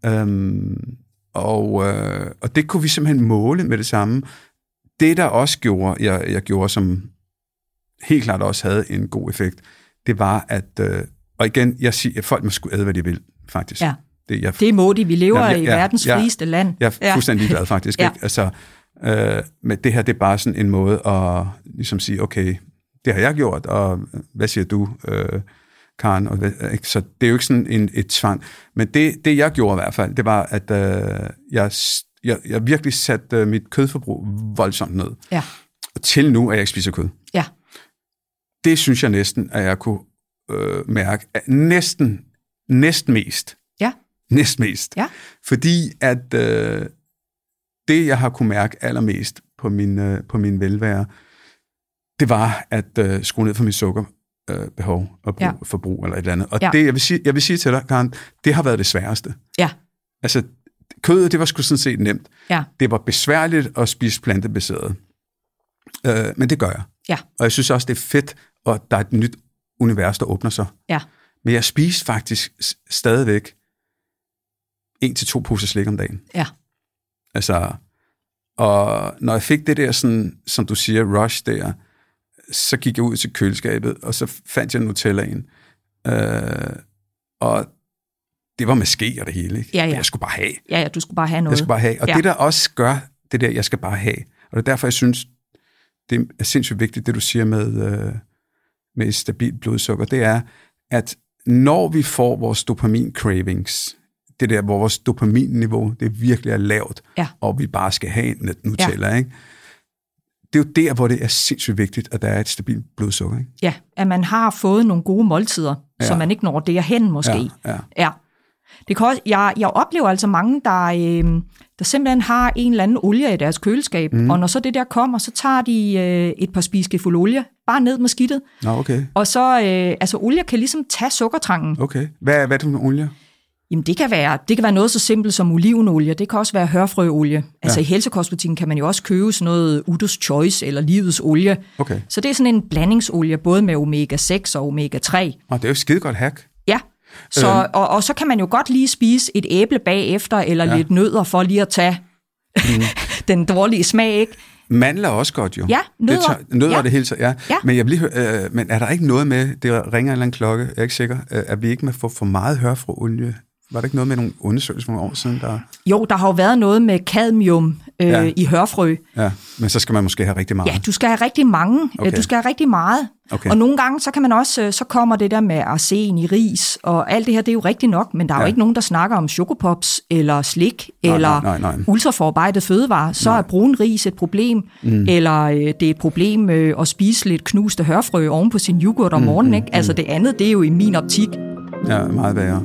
A: Og det kunne vi simpelthen måle med det samme. Det, der også gjorde, jeg gjorde, som helt klart også havde en god effekt, det var, at... og igen, jeg siger, at folk må sgu æde, hvad de vil, faktisk.
B: Det må de. Vi lever i verdens frieste land.
A: Jeg er fuldstændig glad, faktisk. Ikke? Altså, men det her, det er bare sådan en måde at ligesom sige, okay, det har jeg gjort, og hvad siger du, Karen? Og, så det er jo ikke sådan et tvang. Men det jeg gjorde i hvert fald, det var, at jeg virkelig satte mit kødforbrug voldsomt ned. Og til nu, at jeg ikke spiser kød. Det synes jeg næsten, at jeg kunne mærke næsten mest. Næsten mest. Fordi at det, jeg har kunne mærke allermest på min velvære, det var at skrue ned for mit sukkerbehov og forbrug eller et eller andet. Og det, jeg vil sige til dig, Karen, det har været det sværeste. Altså, kødet, det var sgu sådan set nemt. Det var besværligt at spise plantebaseret. Men det gør jeg. Og jeg synes også, det er fedt, og der er et nyt univers, der åbner sig. Men jeg spiser faktisk stadigvæk 1-2 poser slik om dagen. Altså, og når jeg fik det der, sådan, som du siger, rush der, så gik jeg ud til køleskabet, og så fandt jeg Nutellaen. Og det var med ske og det hele, ikke? Jeg skulle bare have.
B: Du skulle bare have noget.
A: Jeg skulle bare have. Og det, der også gør det der, jeg skal bare have. Og det er derfor, jeg synes, det er sindssygt vigtigt, det du siger med stabilt blodsukker, det er, at når vi får vores dopamin-cravings, det der, hvor vores dopaminniveau, det virkelig er lavt, og vi bare skal have Nutella, ikke? Det er jo der, hvor det er sindssygt vigtigt, at der er et stabilt blodsukker, ikke?
B: At man har fået nogle gode måltider, så man ikke når derhen måske. Det kan også, jeg oplever altså mange, der simpelthen har en eller anden olie i deres køleskab, og når så det der kommer, så tager de et par spiseskefulde olie, bare ned med skidtet.
A: Nå, okay.
B: Og så, altså olie kan ligesom tage sukkertrangen.
A: Okay. Hvad er det for nogle olie?
B: Jamen det kan være noget så simpelt som olivenolie, det kan også være hørfrøolie. Altså i helsekostbutikken kan man jo også købe sådan noget Udos Choice eller Livets olie.
A: Okay.
B: Så det er sådan en blandingsolie, både med omega-6 og omega-3.
A: Og det er jo skide godt hack.
B: Ja, så, og så kan man jo godt lige spise et æble bagefter, eller lidt nødder for lige at tage den dårlige smag, ikke?
A: Mandler er også godt jo.
B: Ja, nødder.
A: Nødder er det hele ja.
B: Ja.
A: Men er der ikke noget med, det ringer en eller anden klokke, jeg er ikke sikker, at vi ikke må få for meget hørfrøolie? Var der ikke noget med nogle undersøgelser for nogle år siden?
B: Jo, der har jo været noget med cadmium i hørfrø.
A: Ja, men så skal man måske have rigtig meget.
B: Ja, du skal have rigtig mange.
A: Okay.
B: Du skal have rigtig meget.
A: Okay.
B: Og nogle gange, så kan man også, så kommer det der med arsen i ris, og alt det her, det er jo rigtigt nok, men der er jo ikke nogen, der snakker om chokopops, eller slik, eller ultraforarbejdet fødevarer. Så er brun ris et problem, eller det er et problem at spise lidt knuste hørfrø oven på sin yoghurt om morgenen, ikke? Altså det andet, det er jo i min optik.
A: Ja, meget værre.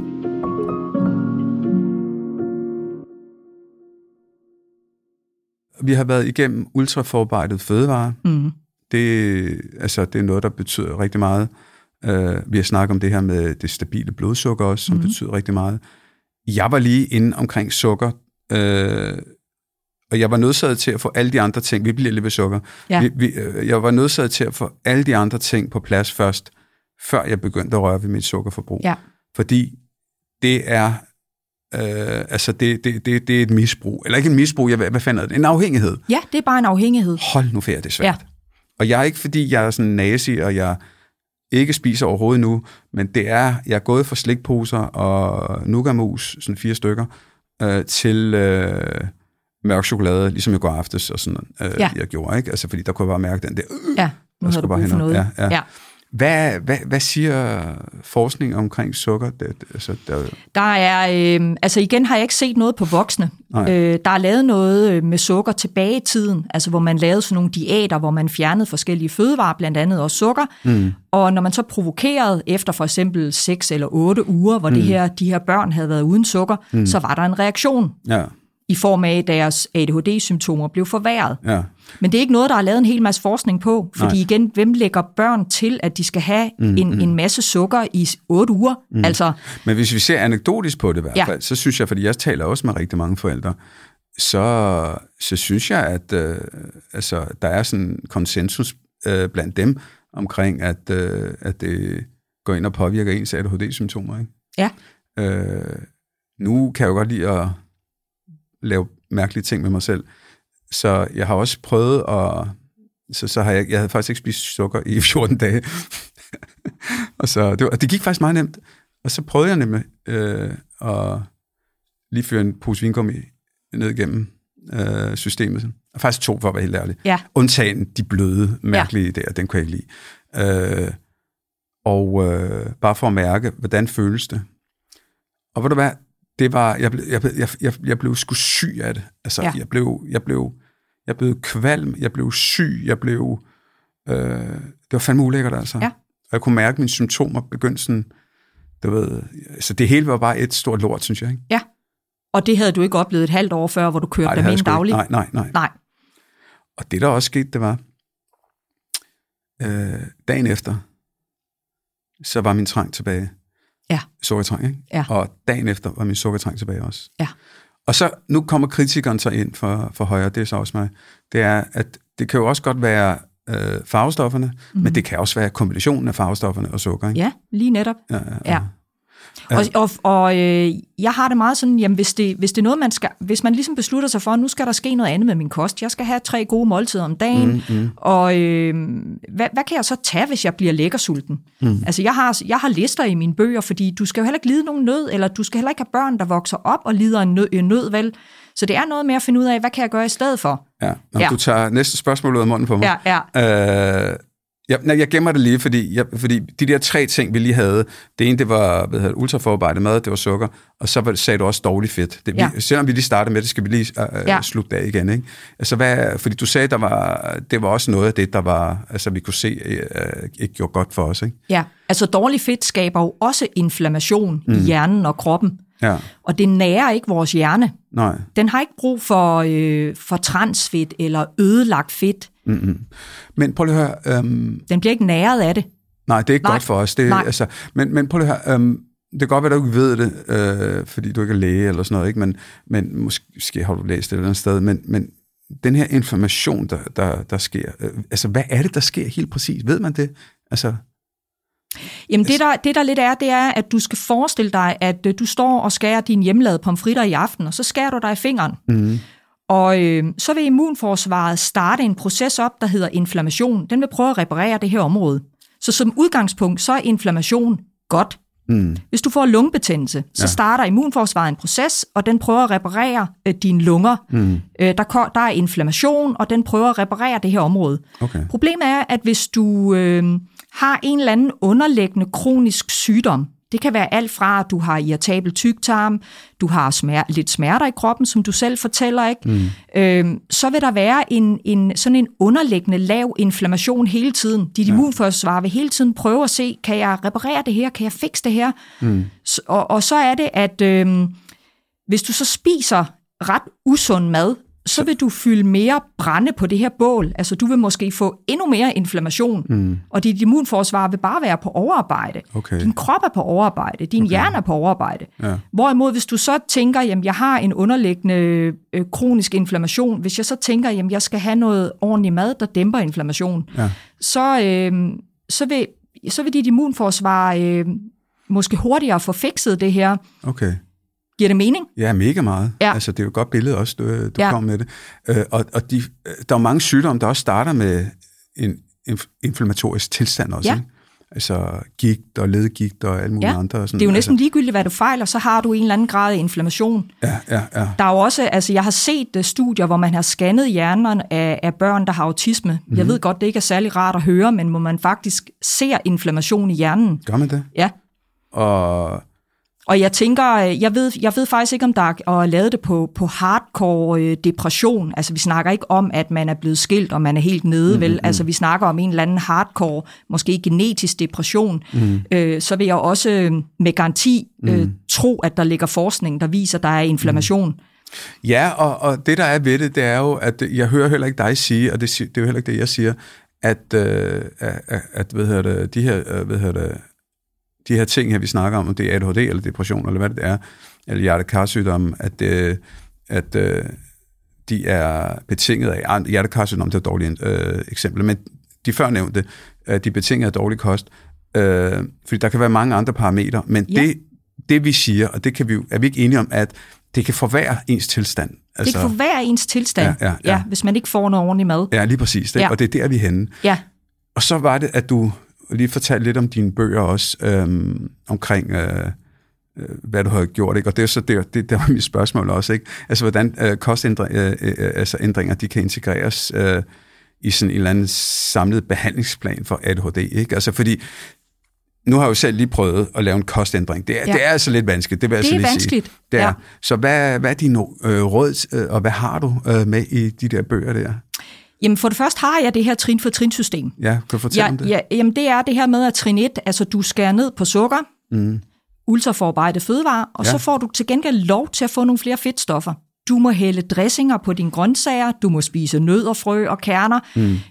A: Vi har været igennem ultraforarbejdet fødevarer. Det er noget, der betyder rigtig meget. Vi har snakket om det her med det stabile blodsukker også, som betyder rigtig meget. Jeg var lige inde omkring sukker, og jeg var nødsaget til at få alle de andre ting. Vi bliver lidt ved sukker. Ja. Jeg var nødsaget til at få alle de andre ting på plads først, før jeg begyndte at røre ved mit sukkerforbrug. Ja. Fordi det er... det er et misbrug. Eller ikke et misbrug, hvad fanden er det? En afhængighed.
B: Ja, det er bare en afhængighed.
A: Hold nu ferie, det er svært. Ja. Og jeg er ikke, fordi jeg er sådan nazi, og jeg ikke spiser overhovedet nu, men jeg er gået fra slikposer og nougatmus, sådan 4 stykker, til mørk chokolade, ligesom jeg går aftes, og sådan jeg gjorde, ikke? Altså, fordi der kunne jeg bare mærke den der.
B: Ja, nu havde du brug for noget.
A: Ja. Hvad siger forskning omkring sukker?
B: Der er, igen har jeg ikke set noget på voksne. Der er lavet noget med sukker tilbage i tiden, altså hvor man lavede sådan nogle diæter, hvor man fjernede forskellige fødevarer, blandt andet også sukker. Og når man så provokerede efter for eksempel 6 eller 8 uger, hvor de her børn havde været uden sukker, så var der en reaktion. Ja. I form af, at deres ADHD-symptomer blev forværret. Ja. Men det er ikke noget, der er lavet en hel masse forskning på, fordi igen, hvem lægger børn til, at de skal have en masse sukker i 8 uger? Altså,
A: men hvis vi ser anekdotisk på det i hvert fald, så synes jeg, fordi jeg taler også med rigtig mange forældre, så synes jeg, at der er sådan en konsensus blandt dem omkring, at det går ind og påvirker ens ADHD-symptomer. Ikke?
B: Ja.
A: Nu kan jeg jo godt lide at lave mærkelige ting med mig selv. Så jeg har også prøvet at... Så har jeg havde faktisk ikke spist sukker i 14 dage. Og det gik faktisk meget nemt. Og så prøvede jeg nemlig at lige føre en pose vingummi ned igennem systemet. Og faktisk 2, for at være helt ærlig. Ja. Undtagen de bløde, mærkelige der, den kunne jeg ikke lide. Bare for at mærke, hvordan føles det. Og ved du hvad? Det var, jeg blev sgu syg af det. Altså, jeg blev kvalm, jeg blev syg, det var fandme ulækkert, altså. Ja. Og jeg kunne mærke, at mine symptomer begyndte sådan, så det hele var bare et stort lort, synes jeg, ikke?
B: Ja, og det havde du ikke oplevet et halvt år før, hvor du kørte dem ind dagligt?
A: Nej. Og det, der også skete, det var, dagen efter, så var min trang tilbage. Ja. Sukkertrang, ikke? Ja. Og dagen efter var min sukkertrang tilbage også. Ja. Og så, nu kommer kritikeren så ind for højre, det er så også mig, det er, at det kan jo også godt være farvestofferne, men det kan også være kombinationen af farvestofferne og sukker, ikke?
B: Ja, lige netop. Ja. Og jeg har det meget sådan, jamen hvis det er noget, man skal, hvis man ligesom beslutter sig for, nu skal der ske noget andet med min kost, jeg skal have 3 gode måltider om dagen, og hvad kan jeg så tage, hvis jeg bliver lækkersulten? Altså jeg har lister i mine bøger, fordi du skal jo heller ikke lide nogen nød, eller du skal heller ikke have børn, der vokser op og lider en nød, vel? Så det er noget med at finde ud af, hvad kan jeg gøre i stedet for?
A: Ja, du tager næste spørgsmål ud af munden på mig.
B: Ja.
A: Jeg gemmer det lige, fordi de der 3 ting, vi lige havde, det ene, det var ultraforarbejdet mad, det var sukker, og så sagde du også dårligt fedt. Selvom vi lige startede med det, skal vi lige slutte af igen, ikke? Altså, fordi du sagde, det var også noget af det, der var, altså vi kunne se, ikke gjorde godt for os, ikke?
B: Ja, altså dårligt fedt skaber jo også inflammation i hjernen og kroppen.
A: Ja.
B: Og det nærer ikke vores hjerne.
A: Nej.
B: Den har ikke brug for transfedt eller ødelagt fedt.
A: Mm-hmm. Men prøv lige at høre...
B: Den bliver ikke næret af det.
A: Nej, det er ikke godt for os. Det, altså, men prøv lige at høre... det kan godt være, at du ikke ved det, fordi du ikke er læge eller sådan noget, ikke? Men måske har du læst det et eller andet sted, men den her information, der sker, altså hvad er det, der sker helt præcis? Ved man det? Altså...
B: Jamen det der lidt er, det er, at du skal forestille dig, at du står og skærer dine hjemmelavede pomfritter i aften, og så skærer du dig i fingeren. Mm. Og så vil immunforsvaret starte en proces op, der hedder inflammation. Den vil prøve at reparere det her område. Så som udgangspunkt, så er inflammation godt. Mm. Hvis du får lungebetændelse, så starter immunforsvaret en proces, og den prøver at reparere dine lunger. Mm. Der er inflammation, og den prøver at reparere det her område. Okay. Problemet er, at hvis du har en eller anden underliggende kronisk sygdom, det kan være alt fra, at du har irritabel tyktarm, du har lidt smerter i kroppen, som du selv fortæller, ikke? Mm. Så vil der være sådan en underliggende lav inflammation hele tiden. Dit immunforsvar vil hele tiden prøve at se, kan jeg reparere det her, kan jeg fikse det her? Mm. Og så er det, at hvis du så spiser ret usund mad, så vil du fylde mere brænde på det her bål. Altså, du vil måske få endnu mere inflammation, og dit immunforsvar vil bare være på overarbejde. Okay. Din krop er på overarbejde, din hjerne er på overarbejde. Ja. Hvorimod, hvis du så tænker, jamen, jeg har en underliggende kronisk inflammation, hvis jeg så tænker, jamen, jeg skal have noget ordentlig mad, der dæmper inflammation, så vil dit immunforsvar måske hurtigere få fikset det her. Okay. Giver det mening?
A: Ja, mega meget. Ja. Altså, det er jo et godt billede også, du kom med det. Og der er mange sygdomme, der også starter med en inflammatorisk tilstand også, ikke? Altså gigt og ledgigt og alle mulige andre. Sådan.
B: Det er jo næsten ligegyldigt, hvad du fejler, så har du en eller anden grad af inflammation. Ja. Der er jo også, altså jeg har set studier, hvor man har scannet hjernerne af børn, der har autisme. Mm-hmm. Jeg ved godt, det ikke er særlig rart at høre, men hvor man faktisk ser inflammation i hjernen.
A: Gør man det?
B: Ja. Og jeg tænker, jeg ved faktisk ikke, om der er lavet det på hardcore depression. Altså, vi snakker ikke om, at man er blevet skilt, og man er helt nede, vel? Altså, vi snakker om en eller anden hardcore, måske genetisk depression. Så vil jeg også med garanti tro, at der ligger forskning, der viser, at der er inflammation.
A: Ja, og det, der er ved det, det er jo, at jeg hører heller ikke dig sige, og det er jo heller ikke det, jeg siger, at de her ting her, vi snakker om det er ADHD eller depression, eller hvad det er, eller hjerte-karsygdomme, at de er betinget af hjerte-karsygdomme, det er et dårligt eksempel, men de førnævnte, de er betinget af dårlig kost, fordi der kan være mange andre parametre, men det vi siger, og det kan er vi ikke enige om, at det kan forværre ens tilstand.
B: Altså, det kan forværre ens tilstand, ja, hvis man ikke får noget ordentligt mad.
A: Ja, lige præcis, det, og det er der, vi er henne. Ja. Og så var det, at du lige fortælle lidt om dine bøger også, omkring hvad du har gjort, ikke? Og det er så det var mit spørgsmål også, ikke? Altså, hvordan kostændringer, de kan integreres i sådan en eller anden samlet behandlingsplan for ADHD, ikke? Altså, fordi nu har jeg jo selv lige prøvet at lave en kostændring. Det er altså lidt vanskeligt, det vil jeg så lige
B: vanskeligt.
A: Sige. Det er vanskeligt. Så hvad er dine råd, og hvad har du med i de der bøger der?
B: Jamen for det første har jeg det her trin for trin-system.
A: Ja, kan du fortælle om det?
B: Ja, jamen det er det her med at trin 1, altså du skærer ned på sukker, ultraforarbejdet fødevarer, og så får du til gengæld lov til at få nogle flere fedtstoffer. Du må hælde dressinger på dine grøntsager, du må spise nødder, frø og kerner,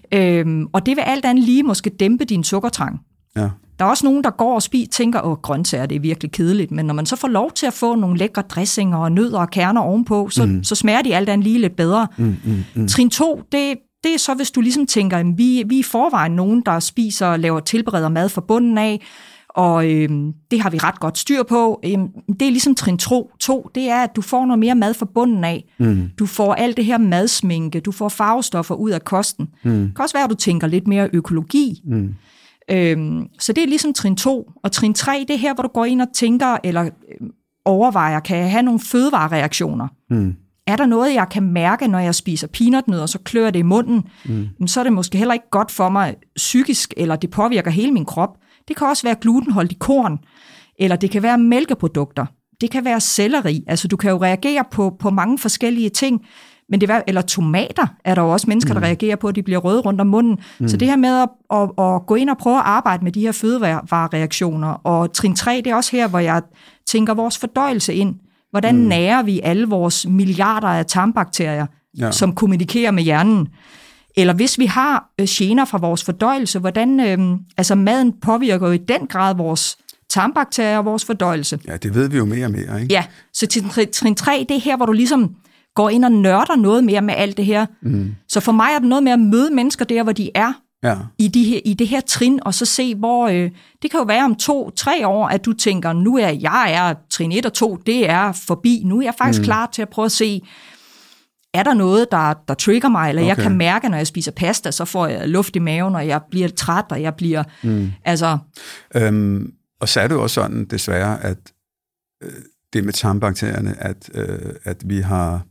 B: og det vil alt andet lige måske dæmpe din sukkertrang. Ja. Der er også nogen, der går og tænker, grøntsager, det er virkelig kedeligt, men når man så får lov til at få nogle lækre dressinger og nødder og kerner ovenpå, så smager de alt andet lige lidt bedre. Trin 2, det er så, hvis du ligesom tænker, at vi er i forvejen nogen, der spiser og laver tilbereder mad fra bunden af, og det har vi ret godt styr på. Det er ligesom trin 2, det er, at du får noget mere mad fra bunden af. Du får alt det her madsminke, du får farvestoffer ud af kosten. Det kan også være, at du tænker lidt mere økologi. Så det er ligesom trin 2. Og trin 3, det er her, hvor du går ind og tænker, eller overvejer, kan jeg have nogle fødevarereaktioner? Er der noget, jeg kan mærke, når jeg spiser peanutnødder, så klør det i munden? Så er det måske heller ikke godt for mig psykisk, eller det påvirker hele min krop. Det kan også være glutenholdigt korn, eller det kan være mælkeprodukter. Det kan være selleri. Altså, du kan jo reagere på mange forskellige ting, Men eller tomater er der jo også mennesker, der reagerer på, at de bliver røde rundt om munden. Så det her med at gå ind og prøve at arbejde med de her fødevarereaktioner. Og trin 3, det er også her, hvor jeg tænker vores fordøjelse ind. Hvordan nærer vi alle vores milliarder af tarmbakterier, som kommunikerer med hjernen? Eller hvis vi har gener fra vores fordøjelse, hvordan maden påvirker jo i den grad vores tarmbakterier og vores fordøjelse.
A: Ja, det ved vi jo mere og mere, ikke?
B: Ja, så til trin 3, det er her, hvor du ligesom går ind og nørder noget mere med alt det her. Så for mig er det noget med at møde mennesker der, hvor de er i det her trin, og så se, hvor det kan jo være om 2-3 år, at du tænker, nu er jeg trin 1 og 2, det er forbi. Nu er jeg faktisk klar til at prøve at se, er der noget, der trigger mig, eller jeg kan mærke, når jeg spiser pasta, så får jeg luft i maven, og jeg bliver træt, og jeg bliver...
A: Og så er det jo også sådan, desværre, at det med tarmbakterierne, at vi har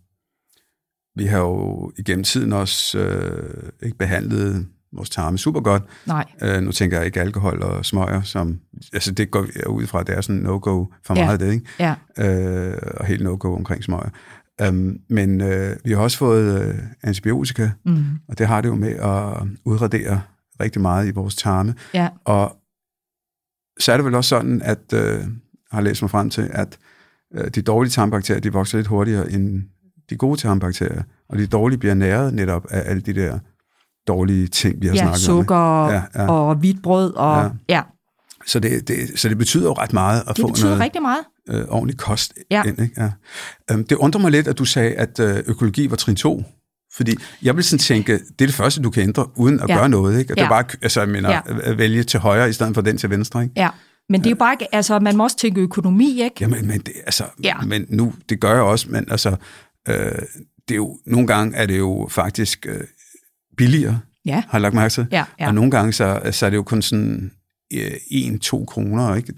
A: jo igennem tiden også ikke behandlet vores tarme super godt.
B: Nej.
A: Nu tænker jeg ikke alkohol og smøger, som... Altså, det går jeg ud fra, det er sådan en no-go for meget af det, ikke?
B: Ja.
A: Og helt no-go omkring smøger. Men vi har også fået antibiotika, og det har det jo med at udradere rigtig meget i vores tarme.
B: Ja.
A: Og så er det vel også sådan, at jeg har læst mig frem til, at de dårlige tarmbakterier, de vokser lidt hurtigere end de gode tarmbakterier, og de dårlige bliver næret netop af alle de der dårlige ting, vi har snakket
B: sukker
A: om.
B: Sukker og hvidt brød. Og,
A: Så det betyder jo ret meget at få noget
B: rigtig meget.
A: Ordentlig kost ind. Ikke? Ja. Det undrer mig lidt, at du sagde, at økologi var trin 2. Fordi jeg vil sådan tænke, det er det første, du kan ændre, uden at gøre noget. Ikke? Det er bare at vælge til højre, i stedet for den til venstre. Ikke?
B: Ja, men det er jo bare ikke, man må også tænke økonomi, ikke?
A: Men nu, det gør jeg også, men det er jo, nogle gange er det jo faktisk billigere, har jeg lagt mærke til.
B: Ja.
A: Og nogle gange, så er det jo kun sådan 1-2 kroner, ikke?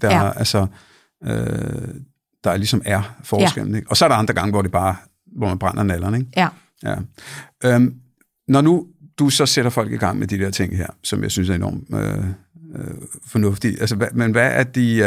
A: Der ligesom er forskellen. Ikke? Og så er der andre gange, hvor man brænder nallerne, ikke?
B: Ja.
A: Når nu du så sætter folk i gang med de der ting her, som jeg synes er enormt fornuftige, altså, men hvad er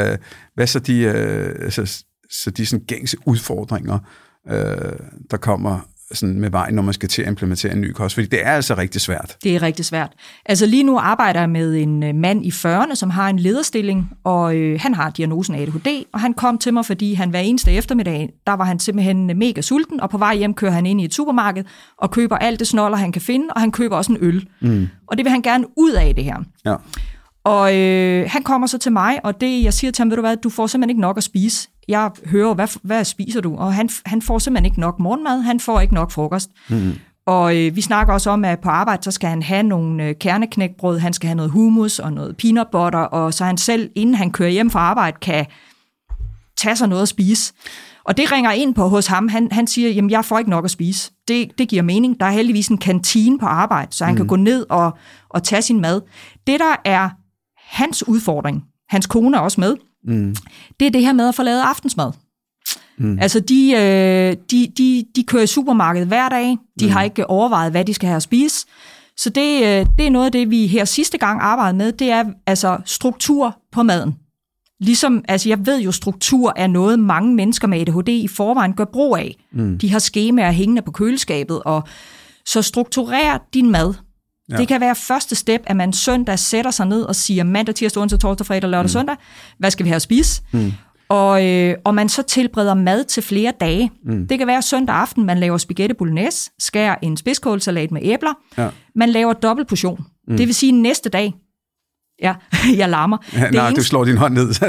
A: de sådan gængse udfordringer, der kommer sådan med vejen, når man skal til at implementere en ny kost? Fordi det er altså rigtig svært.
B: Det er rigtig svært. Altså lige nu arbejder jeg med en mand i 40'erne, som har en lederstilling, og han har diagnosen ADHD, og han kom til mig, fordi han hver eneste eftermiddag, der var han simpelthen mega sulten, og på vej hjem kører han ind i et supermarked, og køber alt det snoller, han kan finde, og han køber også en øl. Og det vil han gerne ud af, det her.
A: Ja.
B: Og han kommer så til mig, og det jeg siger til ham, ved du hvad, du får simpelthen ikke nok at spise. Jeg hører, hvad spiser du? Og han får simpelthen ikke nok morgenmad, han får ikke nok frokost. Og vi snakker også om, at på arbejde, så skal han have nogle kerneknækbrød, han skal have noget hummus og noget peanut butter, og så han selv, inden han kører hjem fra arbejde, kan tage sig noget at spise. Og det ringer ind på hos ham. Han siger, jamen jeg får ikke nok at spise. Det giver mening. Der er heldigvis en kantine på arbejde, så han kan gå ned og tage sin mad. Det, der er hans udfordring, hans kone er også med, det er det her med at få lavet aftensmad. Altså, de kører i supermarkedet hver dag. De har ikke overvejet, hvad de skal have at spise. Så det er noget af det, vi her sidste gang arbejdede med, det er altså struktur på maden. Ligesom, altså jeg ved jo, struktur er noget, mange mennesker med ADHD i forvejen gør brug af. De har skemaer hængende på køleskabet, og så strukturer din mad. Ja. Det kan være første step, at man søndag sætter sig ned og siger mandag, tirsdag, onsdag, torsdag, fredag, lørdag, søndag. Hvad skal vi have at spise? Og man så tilbereder mad til flere dage. Det kan være søndag aften, man laver spaghetti bolognese, skærer en spidskålsalat med æbler. Ja. Man laver dobbelt portion. Det vil sige næste dag. Ja, jeg larmer.
A: Nej, du slår din hånd ned.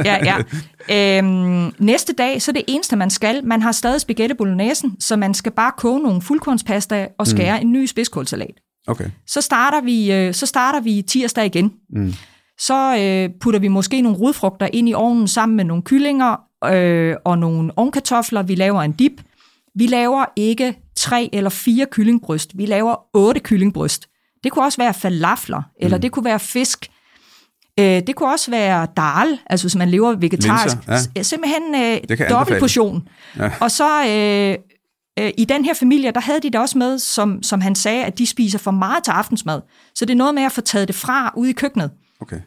B: Næste dag, så det eneste, man skal. Man har stadig spaghetti bolognese, så man skal bare koge nogle fuldkornspasta og skære en ny spidskålsalat.
A: Okay.
B: Så starter vi tirsdag igen. Så putter vi måske nogle rodfrugter ind i ovnen sammen med nogle kyllinger og nogle ovnkartofler. Vi laver en dip. Vi laver ikke 3 eller 4 kyllingbryst. Vi laver 8 kyllingbryst. Det kunne også være falafler, eller det kunne være fisk. Det kunne også være dal, altså hvis man lever vegetarisk. Ja. Simpelthen dobbelt portion. Ja. Og så i den her familie, der havde de det også med, som han sagde, at de spiser for meget til aftensmad. Så det er noget med at få taget det fra ude i køkkenet.
A: Okay.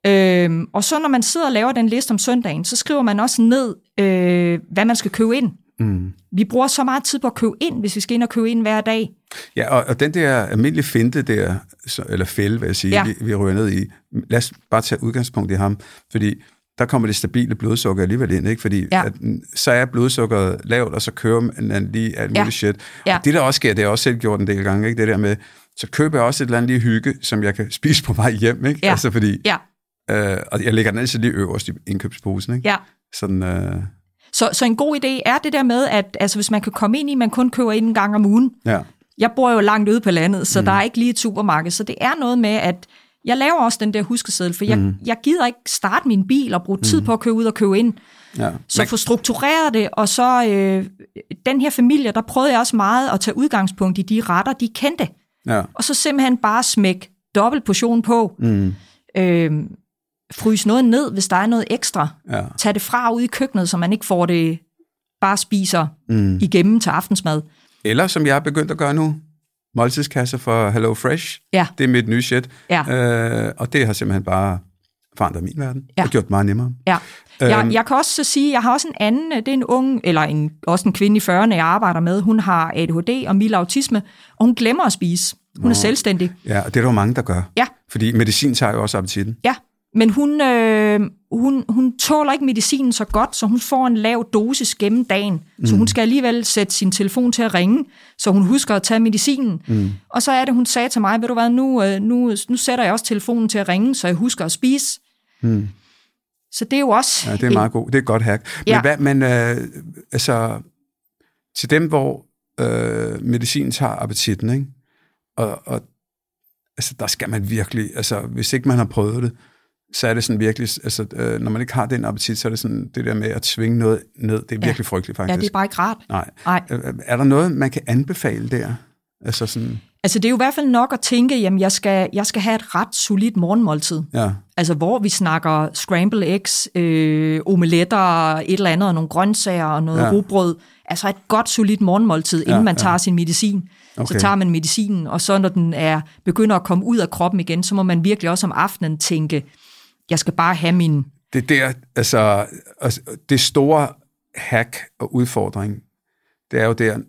B: Og så når man sidder og laver den liste om søndagen, så skriver man også ned, hvad man skal købe ind. Vi bruger så meget tid på at købe ind, hvis vi skal ind og købe ind hver dag.
A: Ja, og den der almindelige finte der, eller fælde, vil jeg sige, vi ryger ned i, lad os bare tage udgangspunkt i ham, fordi der kommer det stabile blodsukker alligevel ind, ikke? Fordi at, så er blodsukkeret lavt, og så kører man lige alt muligt shit. Og det der også sker, det har jeg også selv gjort en del gange, ikke? Det der med, så køber jeg også et eller andet lige hygge, som jeg kan spise på vej hjem, ikke?
B: Ja.
A: Altså fordi, og jeg lægger den altid lige øverst i indkøbsposen, ikke?
B: Ja.
A: Sådan,
B: Så en god idé er det der med, at altså, hvis man kan komme ind i, man kun køber en gang om ugen.
A: Ja.
B: Jeg bor jo langt ude på landet, så der er ikke lige et supermarked, så det er noget med, at jeg laver også den der huskeseddel, for jeg gider ikke starte min bil og bruge tid på at købe ud og købe ind.
A: Ja.
B: Så få struktureret det, og så den her familie, der prøvede jeg også meget at tage udgangspunkt i de retter, de kendte.
A: Ja.
B: Og så simpelthen bare smække dobbelt portion på. Fryse noget ned, hvis der er noget ekstra.
A: Ja.
B: Tag det fra ud i køkkenet, så man ikke får det bare spiser igennem til aftensmad.
A: Eller som jeg er begyndt at gøre nu, måltidskasser for Hello Fresh.
B: Ja.
A: Det er mit nye shit.
B: Ja.
A: Og det har simpelthen bare forandret min verden. Og gjort meget nemmere.
B: Ja. Jeg kan også sige, jeg har også en anden, det er en ung, eller også en kvinde i 40'erne, jeg arbejder med. Hun har ADHD og mild autisme, og hun glemmer at spise. Hun er selvstændig.
A: Ja, og det er der jo mange, der gør.
B: Ja.
A: Fordi medicin tager jo også appetitten.
B: Ja, men hun tåler ikke medicinen så godt, så hun får en lav dosis gennem dagen. Så hun skal alligevel sætte sin telefon til at ringe, så hun husker at tage medicinen. Og så er det, hun sagde til mig, ved du hvad, nu sætter jeg også telefonen til at ringe, så jeg husker at spise. Så det er jo også...
A: Ja, det er meget godt. Det er et godt hack. Men, altså, til dem, hvor medicinen tager appetitten, ikke? Og altså, der skal man virkelig... Altså, hvis ikke man har prøvet det, så er det sådan virkelig... Altså, når man ikke har den appetit, så er det sådan det der med at tvinge noget ned. Det er virkelig frygteligt, faktisk.
B: Ja, det er bare ikke rart.
A: Nej. Er der noget, man kan anbefale der? Altså sådan... Altså,
B: det er jo i hvert fald nok at tænke, jamen, jeg skal have et ret solidt morgenmåltid.
A: Ja.
B: Altså, hvor vi snakker scramble eggs, omeletter, et eller andet, og nogle grøntsager og noget rugbrød. Altså, et godt solidt morgenmåltid, inden man tager sin medicin. Okay. Så tager man medicinen, og så når den begynder at komme ud af kroppen igen, så må man virkelig også om aftenen tænke, jeg skal bare have min...
A: Det der, altså det store hack og udfordring, det er jo der,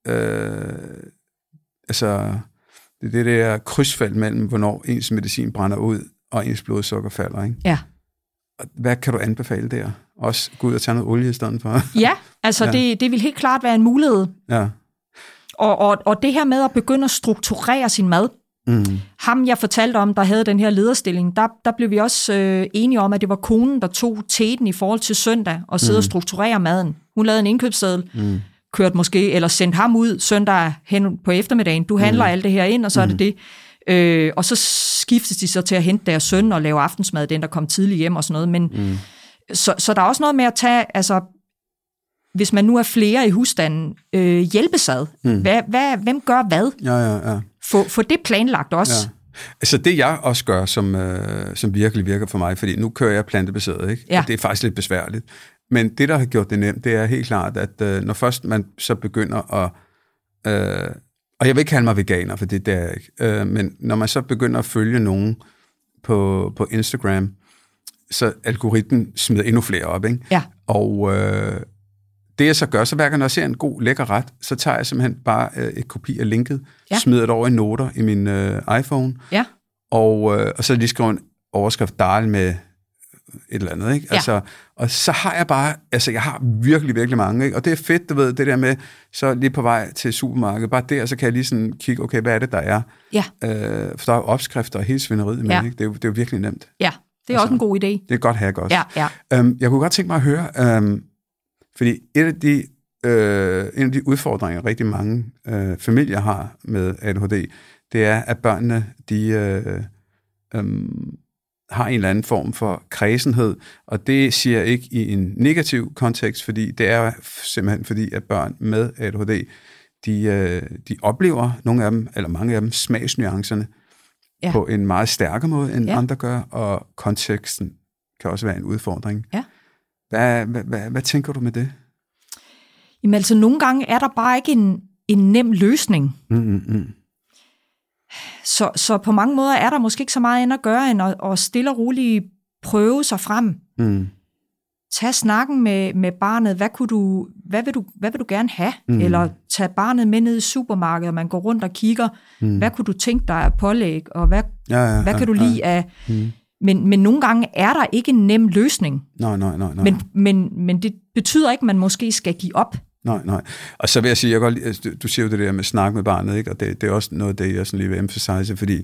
A: altså det der krydsfelt mellem, hvornår ens medicin brænder ud, og ens blodsukker falder, ikke?
B: Ja.
A: Hvad kan du anbefale der? Også gå ud og tage noget olie i stedet for?
B: Ja, altså det vil helt klart være en mulighed.
A: Ja.
B: Og det her med at begynde at strukturere sin mad. Ham, jeg fortalte om, der havde den her lederstilling, der blev vi også enige om, at det var konen, der tog teten i forhold til søndag og sidde og strukturere maden. Hun lavede en indkøbsseddel, kørte måske, eller sendte ham ud søndag hen på eftermiddagen. Du handler alt det her ind, og så er det det. Og så skiftes de så til at hente deres søn og lave aftensmad, den der kom tidligt hjem og sådan noget. Men, så der er også noget med at tage, altså, hvis man nu er flere i husstanden, hjælpes ad. Hvem gør hvad?
A: Ja.
B: Få det planlagt også.
A: Ja. Altså det jeg også gør, som virkelig virker for mig, fordi nu kører jeg plantebaseret, ikke? Ja. Og det er faktisk lidt besværligt. Men det, der har gjort det nemt, det er helt klart, at når først man så begynder at... og jeg vil ikke kalde mig veganer, for det er jeg ikke. Men når man så begynder at følge nogen på Instagram, så algoritmen smider endnu flere op, ikke?
B: Ja.
A: Og det jeg så gør, så hver gang jeg ser en god, lækker ret, så tager jeg simpelthen bare et kopi af linket, smider det over i noter i min iPhone, og så lige skriver en overskrift dal med et eller andet, ikke? Altså, og så har jeg bare, altså jeg har virkelig, virkelig mange, ikke? Og det er fedt, du ved, det der med, så lige på vej til supermarkedet, bare der, så kan jeg lige sådan kigge, okay, hvad er det, der er? Ja. For der er opskrifter og hele svineriet med, ikke? Det er jo virkelig nemt.
B: Ja, det er også en god idé.
A: Det er godt hack også.
B: Ja.
A: Jeg kunne godt tænke mig at høre, fordi en af de udfordringer, rigtig mange familier har med ADHD, det er, at børnene, de har en eller anden form for kræsenhed, og det siger jeg ikke i en negativ kontekst, fordi det er simpelthen fordi, at børn med ADHD, de oplever nogle af dem, eller mange af dem, smagsnuancerne på en meget stærkere måde, end andre gør, og konteksten kan også være en udfordring. Ja. Hvad tænker du med det?
B: Jamen altså, nogle gange er der bare ikke en nem løsning. Så på mange måder er der måske ikke så meget end at gøre, end at stille og roligt prøve sig frem. tag snakken med barnet. Hvad vil du gerne have? Eller tag barnet med ned i supermarkedet, og man går rundt og kigger. Hvad kunne du tænke dig af pålæg? Og hvad kan du lide af... Men nogle gange er der ikke en nem løsning.
A: Nej.
B: Men det betyder ikke, at man måske skal give op.
A: Nej. Og så vil jeg sige, du siger jo det der med snak med barnet, ikke? Og det er også noget af det, jeg sådan lige vil emphasize, fordi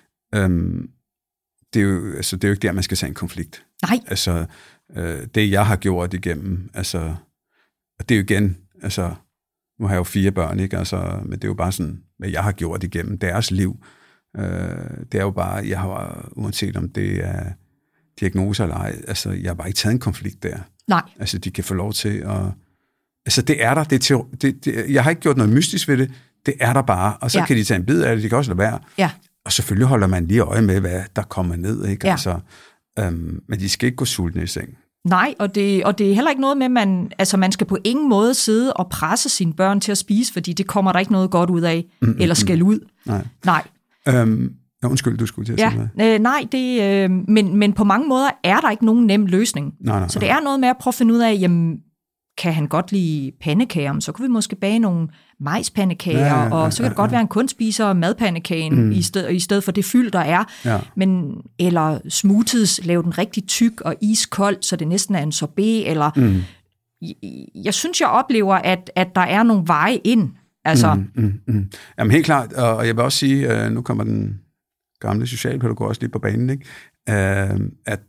A: det er jo ikke der, man skal tage en konflikt.
B: Nej.
A: Altså, det jeg har gjort igennem, altså, og det er jo igen, altså, nu har jeg jo 4 børn, ikke? Altså, men det er jo bare sådan, hvad jeg har gjort igennem deres liv. Det er jo bare, jeg har, uanset om det er diagnoser eller ej, altså, jeg har bare ikke taget en konflikt der.
B: Nej.
A: Altså, de kan få lov til at... Altså, det er der. Jeg har ikke gjort noget mystisk ved det. Det er der bare. Og så kan de tage en bid af det, de kan også lade være.
B: Ja.
A: Og selvfølgelig holder man lige øje med, hvad der kommer ned, ikke?
B: Ja.
A: Altså, men de skal ikke gå sultne i seng.
B: Nej, og det er heller ikke noget med, man skal på ingen måde sidde og presse sine børn til at spise, fordi det kommer der ikke noget godt ud af, eller skæld ud. Nej.
A: Undskyld, du skulle til at sige noget.
B: Nej, men på mange måder er der ikke nogen nem løsning.
A: Nej.
B: Så det er noget med at prøve at finde ud af, jamen, kan han godt lide pandekager, så kunne vi måske bage nogle majspandekager, og så kan det godt være, en kun spiser madpandekagen i stedet for det fyld, der er. Ja. Eller smoothies, lave den rigtig tyk og iskold, så det næsten er en sorbet, eller... Jeg synes, jeg oplever, at der er nogle veje ind. Altså...
A: Jamen helt klart, og jeg vil også sige, nu kommer den gamle socialpædagog også lige på banen, ikke? At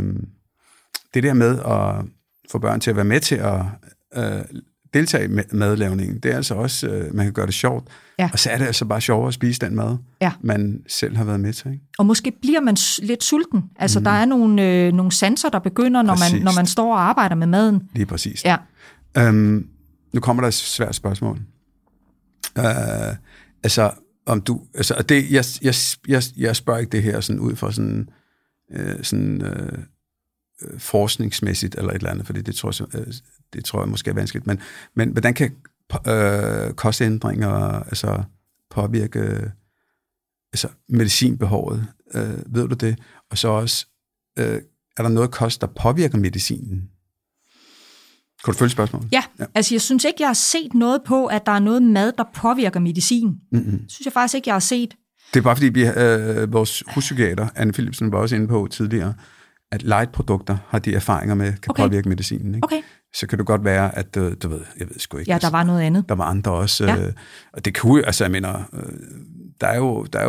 A: det der med at få børn til at være med til at deltage i madlavningen, det er altså også, man kan gøre det sjovt. Ja. Og så er det altså bare sjovere at spise den mad, man selv har været med til. Ikke?
B: Og måske bliver man lidt sulten. Altså, der er nogle sanser, der begynder, når man står og arbejder med maden.
A: Lige præcis.
B: Ja.
A: Nu kommer der et svært spørgsmål. Altså, om du... Altså, det, jeg spørger ikke det her sådan ud fra sådan forskningsmæssigt eller et eller andet, fordi det tror jeg måske er vanskeligt. Men hvordan kan kostændringer altså påvirke altså medicinbehovet? Ved du det? Og så også, er der noget kost, der påvirker medicinen? Kan du følge spørgsmålet?
B: Ja, altså jeg synes ikke, jeg har set noget på, at der er noget mad, der påvirker medicin. Synes jeg faktisk ikke, jeg har set.
A: Det er bare fordi, vores huspsykiater, Anne Philipsen, var også inde på tidligere, at light-produkter har de erfaringer med, kan påvirke medicinen. Ikke?
B: Okay.
A: Så kan det godt være, at du ved, jeg ved sgu ikke.
B: Ja, der var noget andet.
A: Der var andre også. Og det kunne, altså jeg mener, der er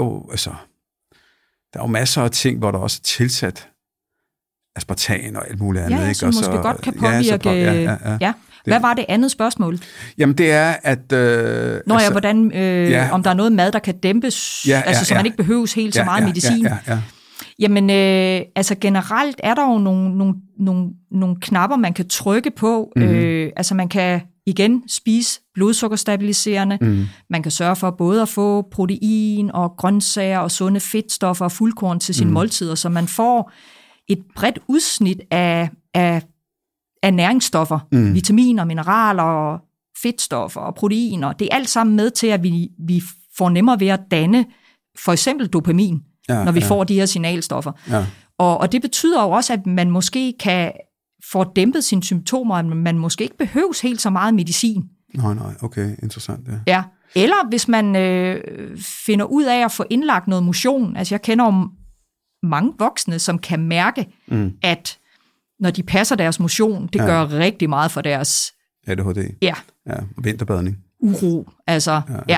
A: jo masser af ting, hvor der også er tilsat aspartan og alt muligt andet.
B: Ja,
A: ikke?
B: som måske godt kan påvirke... Ja. Hvad var det andet spørgsmål?
A: Jamen det er, at...
B: hvordan, om der er noget mad, der kan dæmpes, så man ikke behøves helt så meget medicin.
A: Ja.
B: Jamen, altså generelt er der jo nogle knapper, man kan trykke på. Altså man kan igen spise blodsukkerstabiliserende. Man kan sørge for både at få protein og grøntsager og sunde fedtstoffer og fuldkorn til sine måltider, så man får et bredt udsnit af næringsstoffer, vitaminer, mineraler, fedtstoffer og proteiner. Det er alt sammen med til, at vi får nemmere ved at danne for eksempel dopamin, når vi får de her signalstoffer. Ja. Og det betyder jo også, at man måske kan få dæmpet sine symptomer, at man måske ikke behøves helt så meget medicin.
A: Nej, okay, interessant.
B: Ja. Eller hvis man finder ud af at få indlagt noget motion. Altså jeg kender jo mange voksne, som kan mærke, at når de passer deres motion, det gør rigtig meget for deres...
A: ADHD.
B: Ja.
A: Vinterbadning.
B: Uro, altså,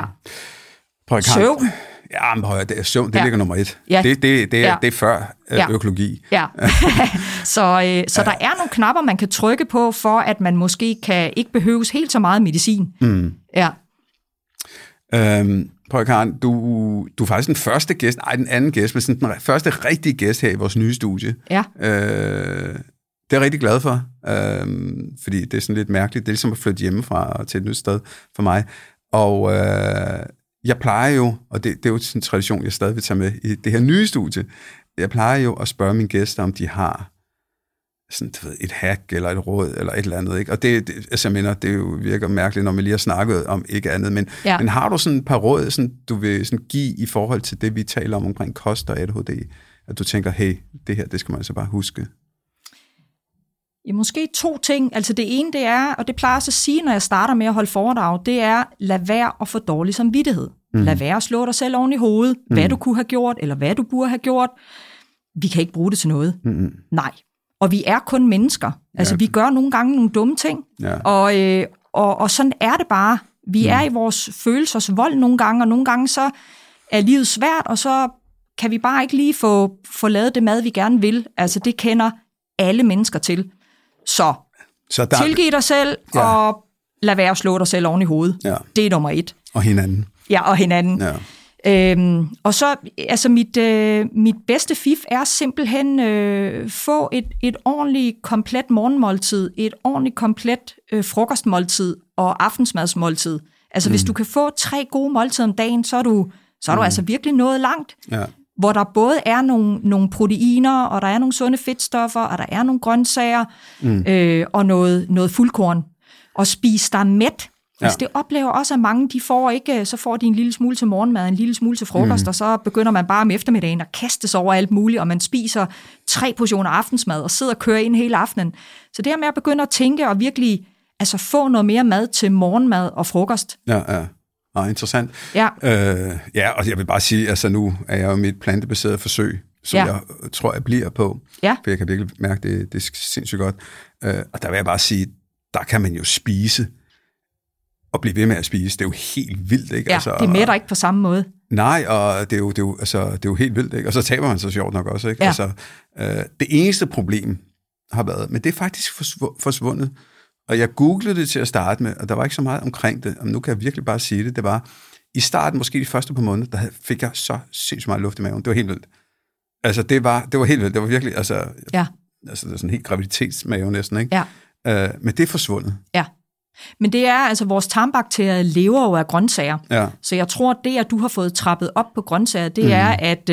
A: Søvn. Ja, men søvn, det ligger nummer 1. Ja. Det er før økologi. Ja.
B: Så der er nogle knapper, man kan trykke på, for at man måske ikke behøves helt så meget medicin. Ja.
A: Prøv Karen, du er faktisk den første gæst, den anden gæst, men sådan den første rigtige gæst her i vores nye studie. Ja. Det er jeg rigtig glad for, fordi det er sådan lidt mærkeligt. Det er ligesom at flytte hjemmefra til et nyt sted for mig. Og jeg plejer jo, og det er jo sådan en tradition, jeg stadig vil tage med i det her nye studie, jeg plejer jo at spørge mine gæster, om de har sådan, du ved, et hack eller et råd eller et eller andet. Ikke? Og altså, jeg mener, det jo virker mærkeligt, når man lige har snakket om ikke andet. Men har du sådan et par råd, sådan, du vil sådan give i forhold til det, vi taler om omkring kost og ADHD? At du tænker, hey, det her, det skal man altså bare huske.
B: Ja, måske 2 ting. Altså det ene, det er, og det plejer jeg at sige, når jeg starter med at holde foredrag, det er, lad være at få dårlig samvittighed. Lad være at slå dig selv oven i hovedet, hvad du kunne have gjort, eller hvad du burde have gjort. Vi kan ikke bruge det til noget. Nej. Og vi er kun mennesker. Altså vi gør nogle gange nogle dumme ting. Ja. Og sådan er det bare. Vi er i vores følelsers vold nogle gange, og nogle gange så er livet svært, og så kan vi bare ikke lige få lavet det mad, vi gerne vil. Altså det kender alle mennesker til. Så tilgiv dig selv, og lad være at slå dig selv oven i hovedet. Ja. Det er nummer 1.
A: Og hinanden.
B: Ja, og hinanden. Ja. Og så, altså mit bedste fif er simpelthen få et ordentligt komplet morgenmåltid, et ordentligt komplet frokostmåltid og aftensmadsmåltid. Altså hvis du kan få 3 gode måltider om dagen, så er du altså virkelig nået langt. Ja. Hvor der både er nogle proteiner, og der er nogle sunde fedtstoffer, og der er nogle grøntsager, og noget fuldkorn. Og spise dig mæt. Ja. Altså det oplever også, at mange, så får de en lille smule til morgenmad, en lille smule til frokost, og så begynder man bare om eftermiddagen at kaste sig over alt muligt, og man spiser 3 portioner aftensmad, og sidder og kører ind hele aftenen. Så det her med at begynde at tænke, og virkelig få noget mere mad til morgenmad og frokost.
A: Ja. Interessant. Ja. Og jeg vil bare sige, altså nu er jeg jo mit plantebaserede forsøg, som jeg tror, jeg bliver på. Ja. For jeg kan virkelig mærke, det er sindssygt godt. Og der vil jeg bare sige, der kan man jo spise, og blive ved med at spise. Det er jo helt vildt, ikke?
B: Ja, altså, det mætter ikke på samme måde.
A: Nej, og det er jo helt vildt, ikke? Og så taber man så sjovt nok også, ikke? Ja. Altså, det eneste problem har været, men det er faktisk forsvundet. Og jeg googlede det til at starte med, og der var ikke så meget omkring det, og nu kan jeg virkelig bare sige det. Det var, i starten, måske de første par måneder, der fik jeg så sindssygt meget luft i maven. Det var helt vildt. Altså, det var helt vildt. Det var virkelig, altså det er sådan helt graviditetsmave næsten, ikke? Ja. Men det er forsvundet. Ja.
B: Men det er, altså vores tarmbakterier lever jo af grøntsager. Ja. Så jeg tror, det, at du har fået trappet op på grøntsager, det er, at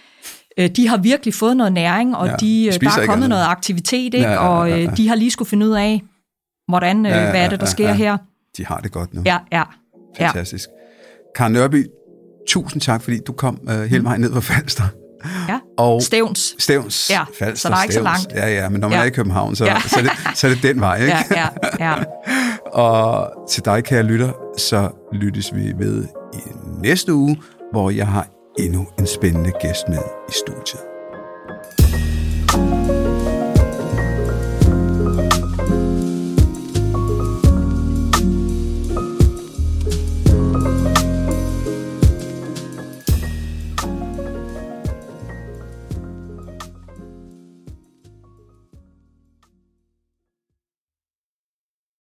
B: de har virkelig fået noget næring, og der er kommet noget aktivitet, ikke? Og de har lige skulle finde ud af, hvordan, hvad er det, der sker her.
A: De har det godt nu.
B: Ja.
A: Fantastisk. Karen Nørby, tusind tak, fordi du kom hele vejen ned fra Falster.
B: Ja, og Stevns.
A: Ja,
B: Falster, så der er ikke så langt.
A: Ja, men når man er i København, så er det den vej, ikke?
B: Ja.
A: Og til dig, kære lytter, så lyttes vi ved i næste uge, hvor jeg har endnu en spændende gæst med i studiet.